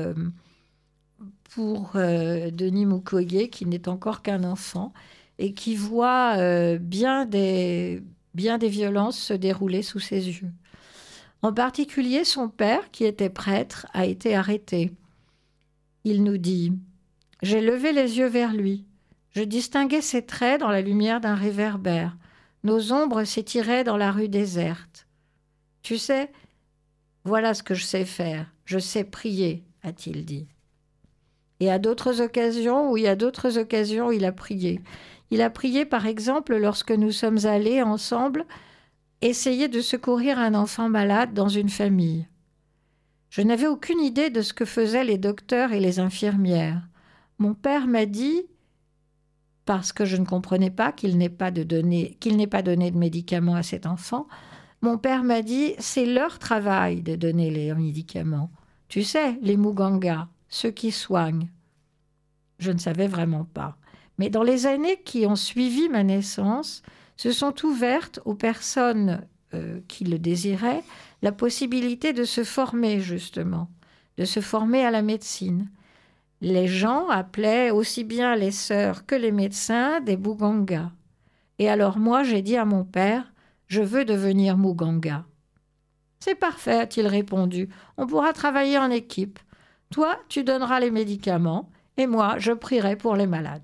Denis Mukwege, qui n'est encore qu'un enfant et qui voit bien des violences se dérouler sous ses yeux. En particulier, son père, qui était prêtre, a été arrêté. Il nous dit « J'ai levé les yeux vers lui. Je distinguais ses traits dans la lumière d'un réverbère. Nos ombres s'étiraient dans la rue déserte. Tu sais, voilà ce que je sais faire. Je sais prier, a-t-il dit. » Et à d'autres occasions, il a prié. Il a prié, par exemple, lorsque nous sommes allés ensemble essayer de secourir un enfant malade dans une famille. Je n'avais aucune idée de ce que faisaient les docteurs et les infirmières. Mon père m'a dit, parce que je ne comprenais pas qu'il n'ait pas donné de médicaments à cet enfant, mon père m'a dit, c'est leur travail de donner les médicaments. Tu sais, les Muganga, ceux qui soignent. Je ne savais vraiment pas. Mais dans les années qui ont suivi ma naissance, se sont ouvertes aux personnes qui le désiraient la possibilité de se former, justement, de se former à la médecine. Les gens appelaient aussi bien les sœurs que les médecins des Muganga. Et alors moi, j'ai dit à mon père, je veux devenir Muganga. C'est parfait, a-t-il répondu. On pourra travailler en équipe. Toi, tu donneras les médicaments et moi, je prierai pour les malades.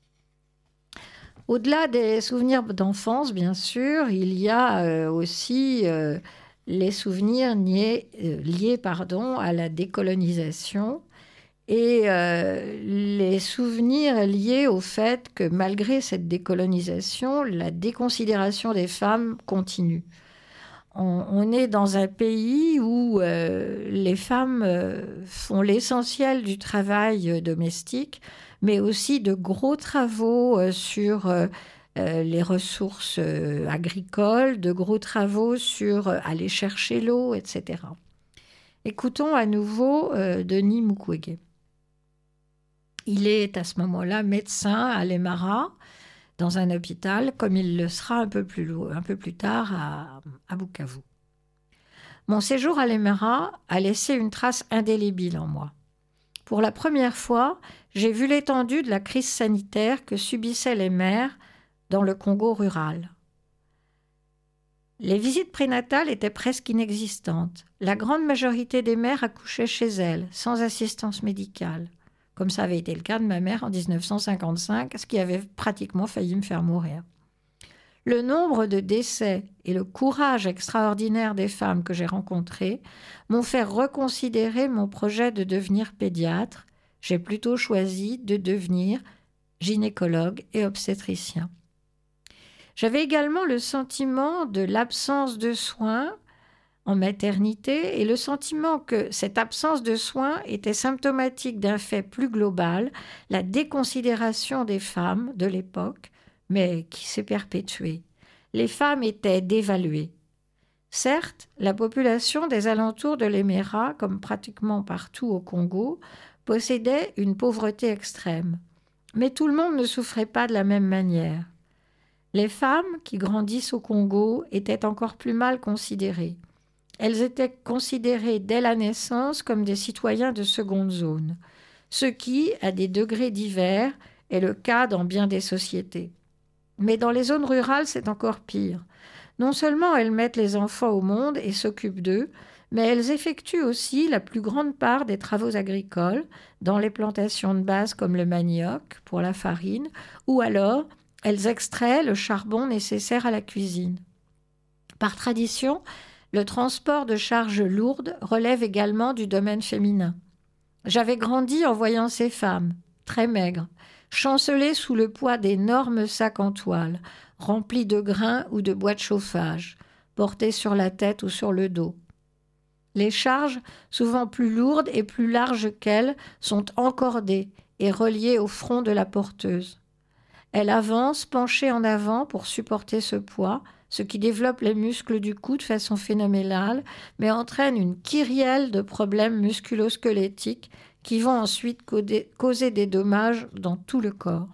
Au-delà des souvenirs d'enfance, bien sûr, il y a aussi les souvenirs liés à la décolonisation et les souvenirs liés au fait que malgré cette décolonisation, la déconsidération des femmes continue. On est dans un pays où les femmes font l'essentiel du travail domestique, mais aussi de gros travaux sur les ressources agricoles, de gros travaux sur aller chercher l'eau, etc. Écoutons à nouveau Denis Mukwege. Il est à ce moment-là médecin à l'Emara, dans un hôpital, comme il le sera un peu plus tard à Bukavu. Mon séjour à l'Emara a laissé une trace indélébile en moi. Pour la première fois, j'ai vu l'étendue de la crise sanitaire que subissaient les mères dans le Congo rural. Les visites prénatales étaient presque inexistantes. La grande majorité des mères accouchaient chez elles, sans assistance médicale, comme ça avait été le cas de ma mère en 1955, ce qui avait pratiquement failli me faire mourir. Le nombre de décès et le courage extraordinaire des femmes que j'ai rencontrées m'ont fait reconsidérer mon projet de devenir pédiatre. J'ai plutôt choisi de devenir gynécologue et obstétricien. J'avais également le sentiment de l'absence de soins en maternité et le sentiment que cette absence de soins était symptomatique d'un fait plus global, la déconsidération des femmes de l'époque, mais qui s'est perpétuée. Les femmes étaient dévaluées. Certes, la population des alentours de l'Emera, comme pratiquement partout au Congo, possédait une pauvreté extrême. Mais tout le monde ne souffrait pas de la même manière. Les femmes qui grandissent au Congo étaient encore plus mal considérées. Elles étaient considérées dès la naissance comme des citoyens de seconde zone, ce qui, à des degrés divers, est le cas dans bien des sociétés. Mais dans les zones rurales, c'est encore pire. Non seulement elles mettent les enfants au monde et s'occupent d'eux, mais elles effectuent aussi la plus grande part des travaux agricoles dans les plantations de base comme le manioc pour la farine, ou alors elles extraient le charbon nécessaire à la cuisine. Par tradition, le transport de charges lourdes relève également du domaine féminin. J'avais grandi en voyant ces femmes, très maigres, chanceler sous le poids d'énormes sacs en toile, remplis de grains ou de bois de chauffage, portés sur la tête ou sur le dos. Les charges, souvent plus lourdes et plus larges qu'elles, sont encordées et reliées au front de la porteuse. Elle avance, penchée en avant pour supporter ce poids, ce qui développe les muscles du cou de façon phénoménale, mais entraîne une kyrielle de problèmes musculo-squelettiques qui vont ensuite causer des dommages dans tout le corps.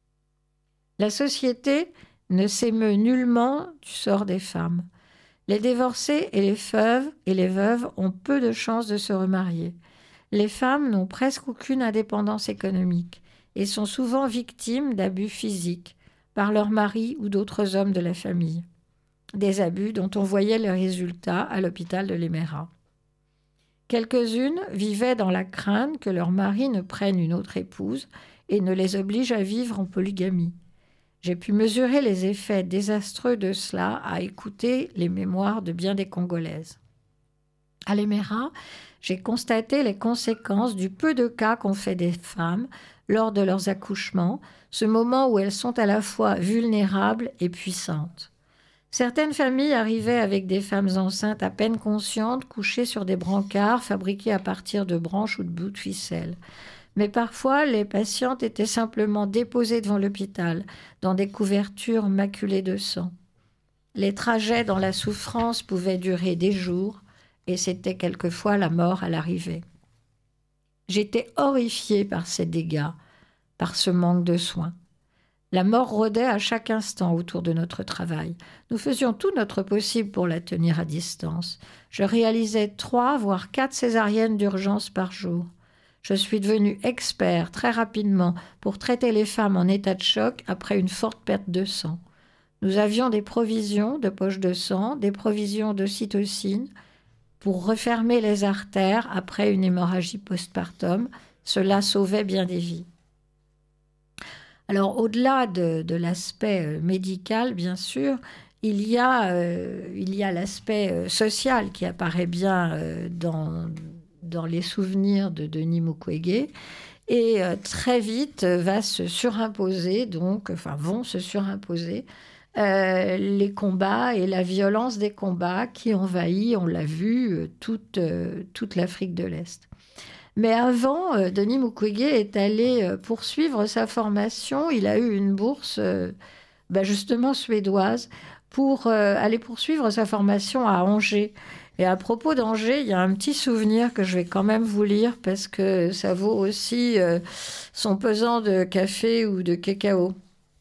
La société ne s'émeut nullement du sort des femmes. Les divorcés et les veuves ont peu de chances de se remarier. Les femmes n'ont presque aucune indépendance économique et sont souvent victimes d'abus physiques par leur mari ou d'autres hommes de la famille. Des abus dont on voyait les résultats à l'hôpital de l'Éméra. Quelques-unes vivaient dans la crainte que leur mari ne prenne une autre épouse et ne les oblige à vivre en polygamie. J'ai pu mesurer les effets désastreux de cela à écouter les mémoires de bien des Congolaises. À l'Éméra, j'ai constaté les conséquences du peu de cas qu'ont fait des femmes lors de leurs accouchements, ce moment où elles sont à la fois vulnérables et puissantes. Certaines familles arrivaient avec des femmes enceintes à peine conscientes, couchées sur des brancards fabriqués à partir de branches ou de bouts de ficelle. Mais parfois, les patientes étaient simplement déposées devant l'hôpital, dans des couvertures maculées de sang. Les trajets dans la souffrance pouvaient durer des jours, et c'était quelquefois la mort à l'arrivée. J'étais horrifiée par ces dégâts, par ce manque de soins. La mort rôdait à chaque instant autour de notre travail. Nous faisions tout notre possible pour la tenir à distance. Je réalisais 3 voire 4 césariennes d'urgence par jour. Je suis devenue expert très rapidement pour traiter les femmes en état de choc après une forte perte de sang. Nous avions des provisions de poches de sang, des provisions d'ocytocine pour refermer les artères après une hémorragie postpartum. Cela sauvait bien des vies. Alors, au-delà de l'aspect médical, bien sûr, il y a l'aspect social qui apparaît bien dans les souvenirs de Denis Mukwege. Et très vite vont se surimposer les combats et la violence des combats qui envahit, on l'a vu, toute l'Afrique de l'Est. Mais avant, Denis Mukwege est allé poursuivre sa formation. Il a eu une bourse, justement suédoise, pour aller poursuivre sa formation à Angers. Et à propos d'Angers, il y a un petit souvenir que je vais quand même vous lire parce que ça vaut aussi son pesant de café ou de cacao.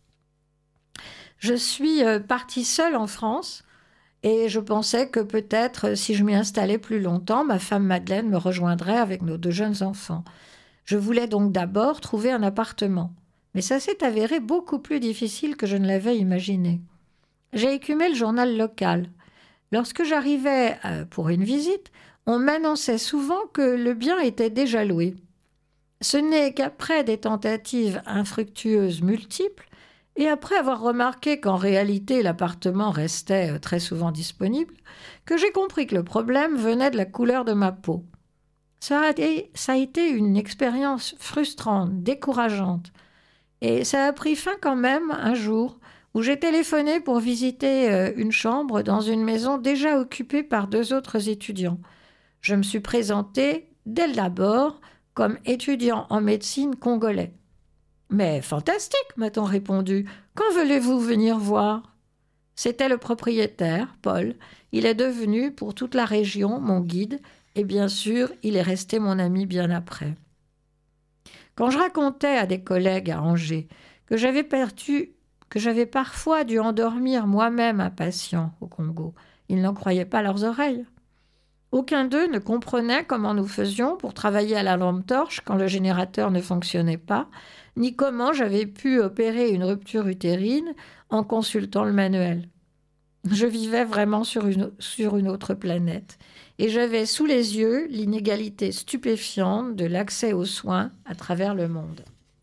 Je suis partie seule en France et je pensais que peut-être, si je m'y installais plus longtemps, ma femme Madeleine me rejoindrait avec nos 2 jeunes enfants. Je voulais donc d'abord trouver un appartement. Mais ça s'est avéré beaucoup plus difficile que je ne l'avais imaginé. J'ai écumé le journal local. Lorsque j'arrivais pour une visite, on m'annonçait souvent que le bien était déjà loué. Ce n'est qu'après des tentatives infructueuses multiples, et après avoir remarqué qu'en réalité l'appartement restait très souvent disponible, que j'ai compris que le problème venait de la couleur de ma peau. Ça a été une expérience frustrante, décourageante. Et ça a pris fin quand même un jour où j'ai téléphoné pour visiter une chambre dans une maison déjà occupée par 2 autres étudiants. Je me suis présentée dès l'abord comme étudiant en médecine congolais. « Mais fantastique !» m'a-t-on répondu. « Quand voulez-vous venir voir ?» C'était le propriétaire, Paul. Il est devenu, pour toute la région, mon guide, et bien sûr, il est resté mon ami bien après. Quand je racontais à des collègues à Angers que j'avais parfois dû endormir moi-même un patient au Congo, ils n'en croyaient pas leurs oreilles. Aucun d'eux ne comprenait comment nous faisions pour travailler à la lampe torche quand le générateur ne fonctionnait pas, ni comment j'avais pu opérer une rupture utérine en consultant le manuel. Je vivais vraiment sur une autre planète et j'avais sous les yeux l'inégalité stupéfiante de l'accès aux soins à travers le monde.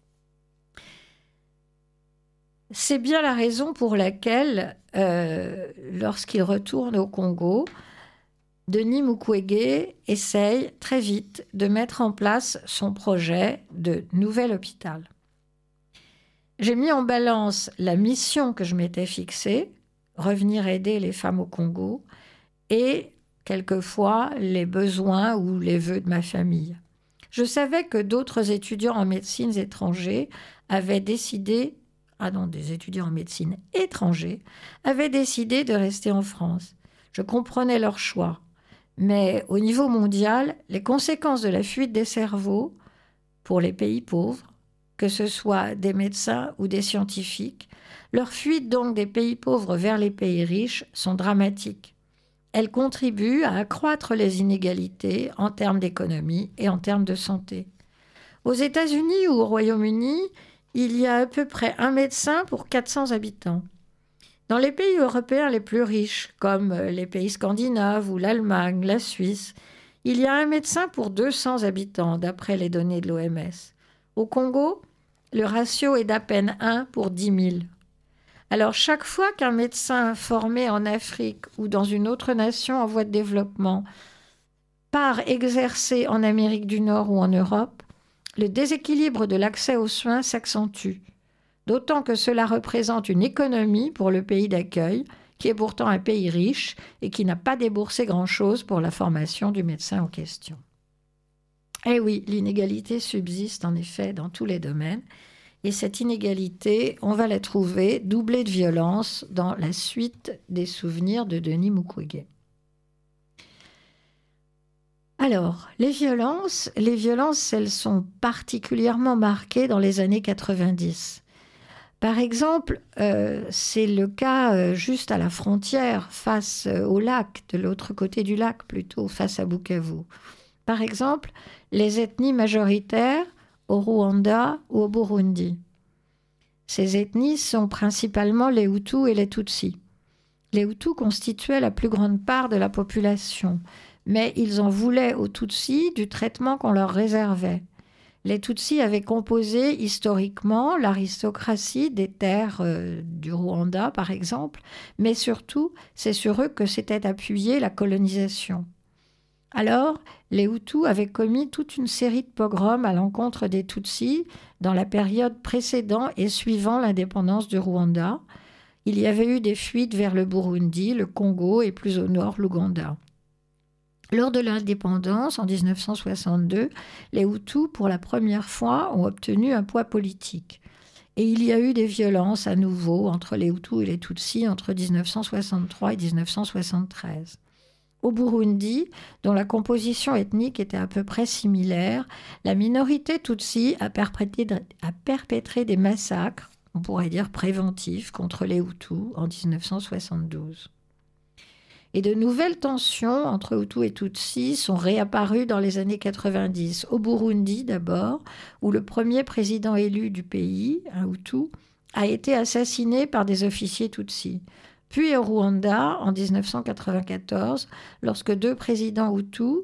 C'est bien la raison pour laquelle, lorsqu'il retourne au Congo, Denis Mukwege essaye très vite de mettre en place son projet de nouvel hôpital. J'ai mis en balance la mission que je m'étais fixée, revenir aider les femmes au Congo, et quelquefois les besoins ou les vœux de ma famille. Je savais que d'autres étudiants en médecine étrangers avaient décidé, des étudiants en médecine étrangers, avaient décidé de rester en France. Je comprenais leur choix. Mais au niveau mondial, les conséquences de la fuite des cerveaux pour les pays pauvres, que ce soit des médecins ou des scientifiques, leur fuite donc des pays pauvres vers les pays riches sont dramatiques. Elles contribuent à accroître les inégalités en termes d'économie et en termes de santé. Aux États-Unis ou au Royaume-Uni, il y a à peu près un médecin pour 400 habitants. Dans les pays européens les plus riches, comme les pays scandinaves ou l'Allemagne, la Suisse, il y a un médecin pour 200 habitants, d'après les données de l'OMS. Au Congo, le ratio est d'à peine 1 pour 10 000. Alors, chaque fois qu'un médecin formé en Afrique ou dans une autre nation en voie de développement part exercer en Amérique du Nord ou en Europe, le déséquilibre de l'accès aux soins s'accentue. D'autant que cela représente une économie pour le pays d'accueil, qui est pourtant un pays riche et qui n'a pas déboursé grand-chose pour la formation du médecin en question. Eh oui, l'inégalité subsiste en effet dans tous les domaines, et cette inégalité, on va la trouver doublée de violence dans la suite des souvenirs de Denis Mukwege. Alors, les violences, elles sont particulièrement marquées dans les années 90. Par exemple, c'est le cas juste à la frontière, face au lac, de l'autre côté du lac plutôt, face à Bukavu. Par exemple, les ethnies majoritaires au Rwanda ou au Burundi. Ces ethnies sont principalement les Hutus et les Tutsis. Les Hutus constituaient la plus grande part de la population, mais ils en voulaient aux Tutsis du traitement qu'on leur réservait. Les Tutsis avaient composé historiquement l'aristocratie des terres du Rwanda, par exemple, mais surtout, c'est sur eux que s'était appuyée la colonisation. Alors, les Hutus avaient commis toute une série de pogroms à l'encontre des Tutsis dans la période précédant et suivant l'indépendance du Rwanda. Il y avait eu des fuites vers le Burundi, le Congo et plus au nord l'Ouganda. Lors de l'indépendance, en 1962, les Hutus, pour la première fois, ont obtenu un poids politique. Et il y a eu des violences à nouveau entre les Hutus et les Tutsis entre 1963 et 1973. Au Burundi, dont la composition ethnique était à peu près similaire, la minorité Tutsi a perpétré des massacres, on pourrait dire préventifs, contre les Hutus en 1972. Et de nouvelles tensions entre Hutus et Tutsis sont réapparues dans les années 90. Au Burundi d'abord, où le premier président élu du pays, un Hutu, a été assassiné par des officiers Tutsis. Puis au Rwanda, en 1994, lorsque deux présidents Hutus,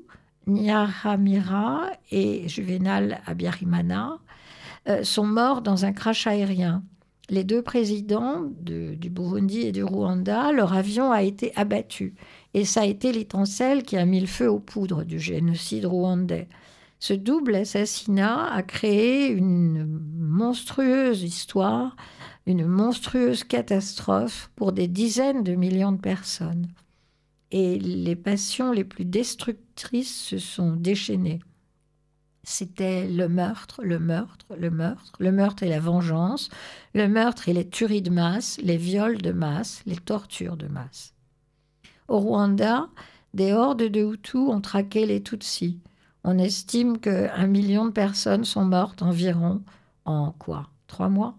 Nyaramira et Juvenal Habyarimana, sont morts dans un crash aérien. Les deux présidents du Burundi et du Rwanda, leur avion a été abattu. Et ça a été l'étincelle qui a mis le feu aux poudres du génocide rwandais. Ce double assassinat a créé une monstrueuse histoire, une monstrueuse catastrophe pour des dizaines de millions de personnes. Et les passions les plus destructrices se sont déchaînées. C'était le meurtre, le meurtre, le meurtre, le meurtre et la vengeance, le meurtre et les tueries de masse, les viols de masse, les tortures de masse. Au Rwanda, des hordes de Hutus ont traqué les Tutsis. On estime que 1 million de personnes sont mortes environ en 3 mois.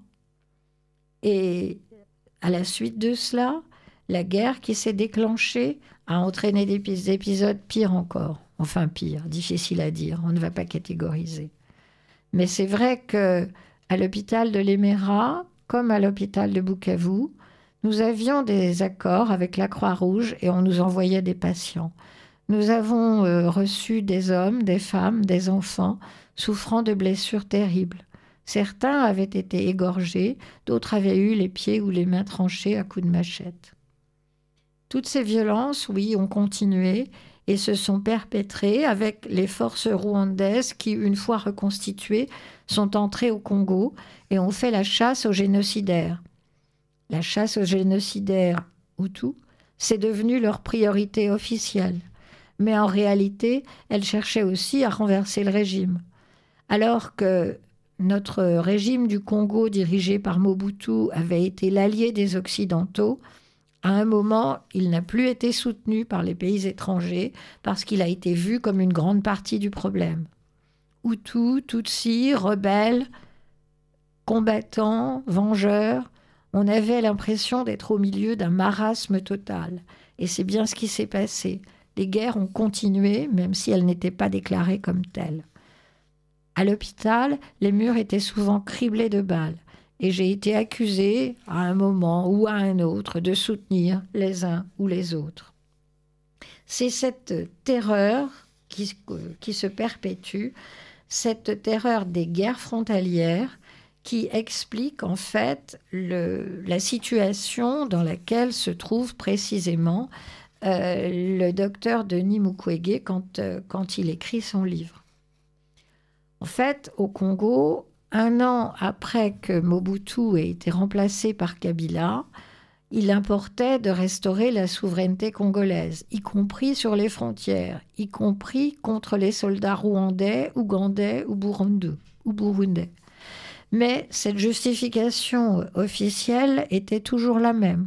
Et à la suite de cela, la guerre qui s'est déclenchée a entraîné des épisodes pires encore. Enfin pire, difficile à dire, on ne va pas catégoriser. Mais c'est vrai qu'à l'hôpital de l'Emera, comme à l'hôpital de Bukavu, nous avions des accords avec la Croix-Rouge et on nous envoyait des patients. Nous avons reçu des hommes, des femmes, des enfants souffrant de blessures terribles. Certains avaient été égorgés, d'autres avaient eu les pieds ou les mains tranchés à coups de machette. Toutes ces violences, oui, ont continué et se sont perpétrées avec les forces rwandaises qui, une fois reconstituées, sont entrées au Congo et ont fait la chasse aux génocidaires. La chasse aux génocidaires Hutus, c'est devenu leur priorité officielle. Mais en réalité, elles cherchaient aussi à renverser le régime. Alors que notre régime du Congo, dirigé par Mobutu, avait été l'allié des Occidentaux, à un moment, il n'a plus été soutenu par les pays étrangers parce qu'il a été vu comme une grande partie du problème. Hutus, Tutsis, rebelles, combattants, vengeurs, on avait l'impression d'être au milieu d'un marasme total. Et c'est bien ce qui s'est passé. Les guerres ont continué, même si elles n'étaient pas déclarées comme telles. À l'hôpital, les murs étaient souvent criblés de balles. Et j'ai été accusée, à un moment ou à un autre, de soutenir les uns ou les autres. C'est cette terreur qui se perpétue, cette terreur des guerres frontalières, qui explique en fait la situation dans laquelle se trouve précisément le docteur Denis Mukwege quand il écrit son livre. En fait, au Congo, 1 an après que Mobutu ait été remplacé par Kabila, il importait de restaurer la souveraineté congolaise, y compris sur les frontières, y compris contre les soldats rwandais, ougandais ou burundais. Mais cette justification officielle était toujours la même.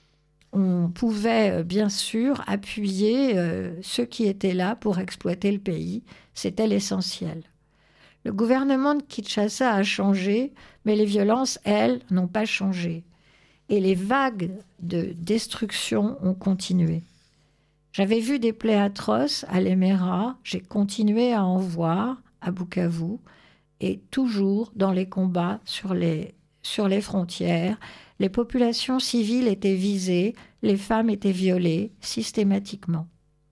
On pouvait bien sûr appuyer ceux qui étaient là pour exploiter le pays, c'était l'essentiel. Le gouvernement de Kinshasa a changé, mais les violences, elles, n'ont pas changé. Et les vagues de destruction ont continué. J'avais vu des plaies atroces à l'Emera, j'ai continué à en voir à Bukavu, et toujours dans les combats sur les frontières, les populations civiles étaient visées, les femmes étaient violées systématiquement.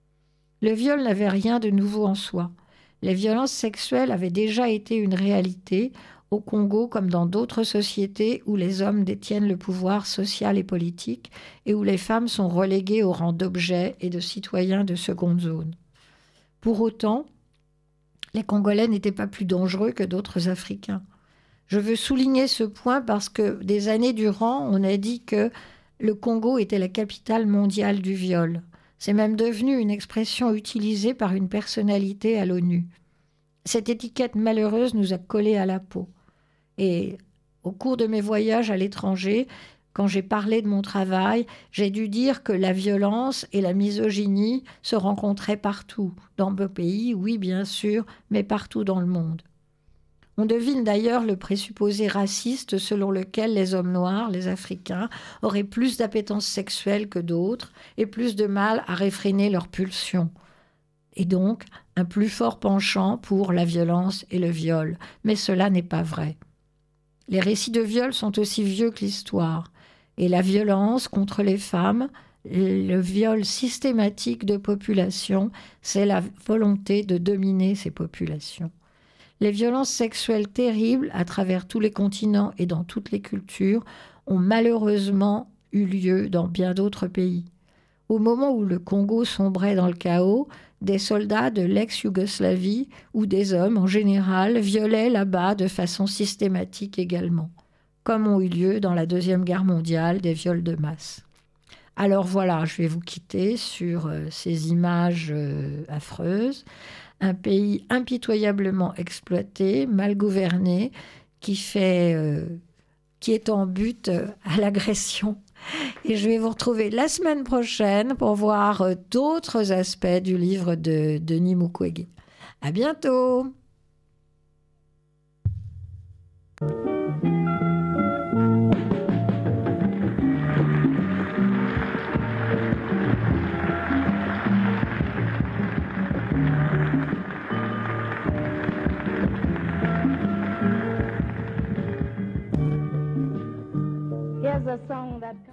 Le viol n'avait rien de nouveau en soi. Les violences sexuelles avaient déjà été une réalité au Congo comme dans d'autres sociétés où les hommes détiennent le pouvoir social et politique et où les femmes sont reléguées au rang d'objets et de citoyens de seconde zone. Pour autant, les Congolais n'étaient pas plus dangereux que d'autres Africains. Je veux souligner ce point parce que des années durant, on a dit que le Congo était la capitale mondiale du viol. C'est même devenu une expression utilisée par une personnalité à l'ONU. Cette étiquette malheureuse nous a collé à la peau. Et au cours de mes voyages à l'étranger, quand j'ai parlé de mon travail, j'ai dû dire que la violence et la misogynie se rencontraient partout, dans nos pays, oui bien sûr, mais partout dans le monde. On devine d'ailleurs le présupposé raciste selon lequel les hommes noirs, les Africains, auraient plus d'appétence sexuelle que d'autres et plus de mal à réfréner leurs pulsions. Et donc, un plus fort penchant pour la violence et le viol. Mais cela n'est pas vrai. Les récits de viol sont aussi vieux que l'histoire. Et la violence contre les femmes, le viol systématique de populations, c'est la volonté de dominer ces populations. Les violences sexuelles terribles à travers tous les continents et dans toutes les cultures ont malheureusement eu lieu dans bien d'autres pays. Au moment où le Congo sombrait dans le chaos, des soldats de l'ex-Yougoslavie ou des hommes en général violaient là-bas de façon systématique également, comme ont eu lieu dans la Deuxième Guerre mondiale des viols de masse. Alors voilà, je vais vous quitter sur ces images affreuses. Un pays impitoyablement exploité, mal gouverné, qui est en but à l'agression. Et je vais vous retrouver la semaine prochaine pour voir d'autres aspects du livre de Denis Mukwege. À bientôt. Here's a song that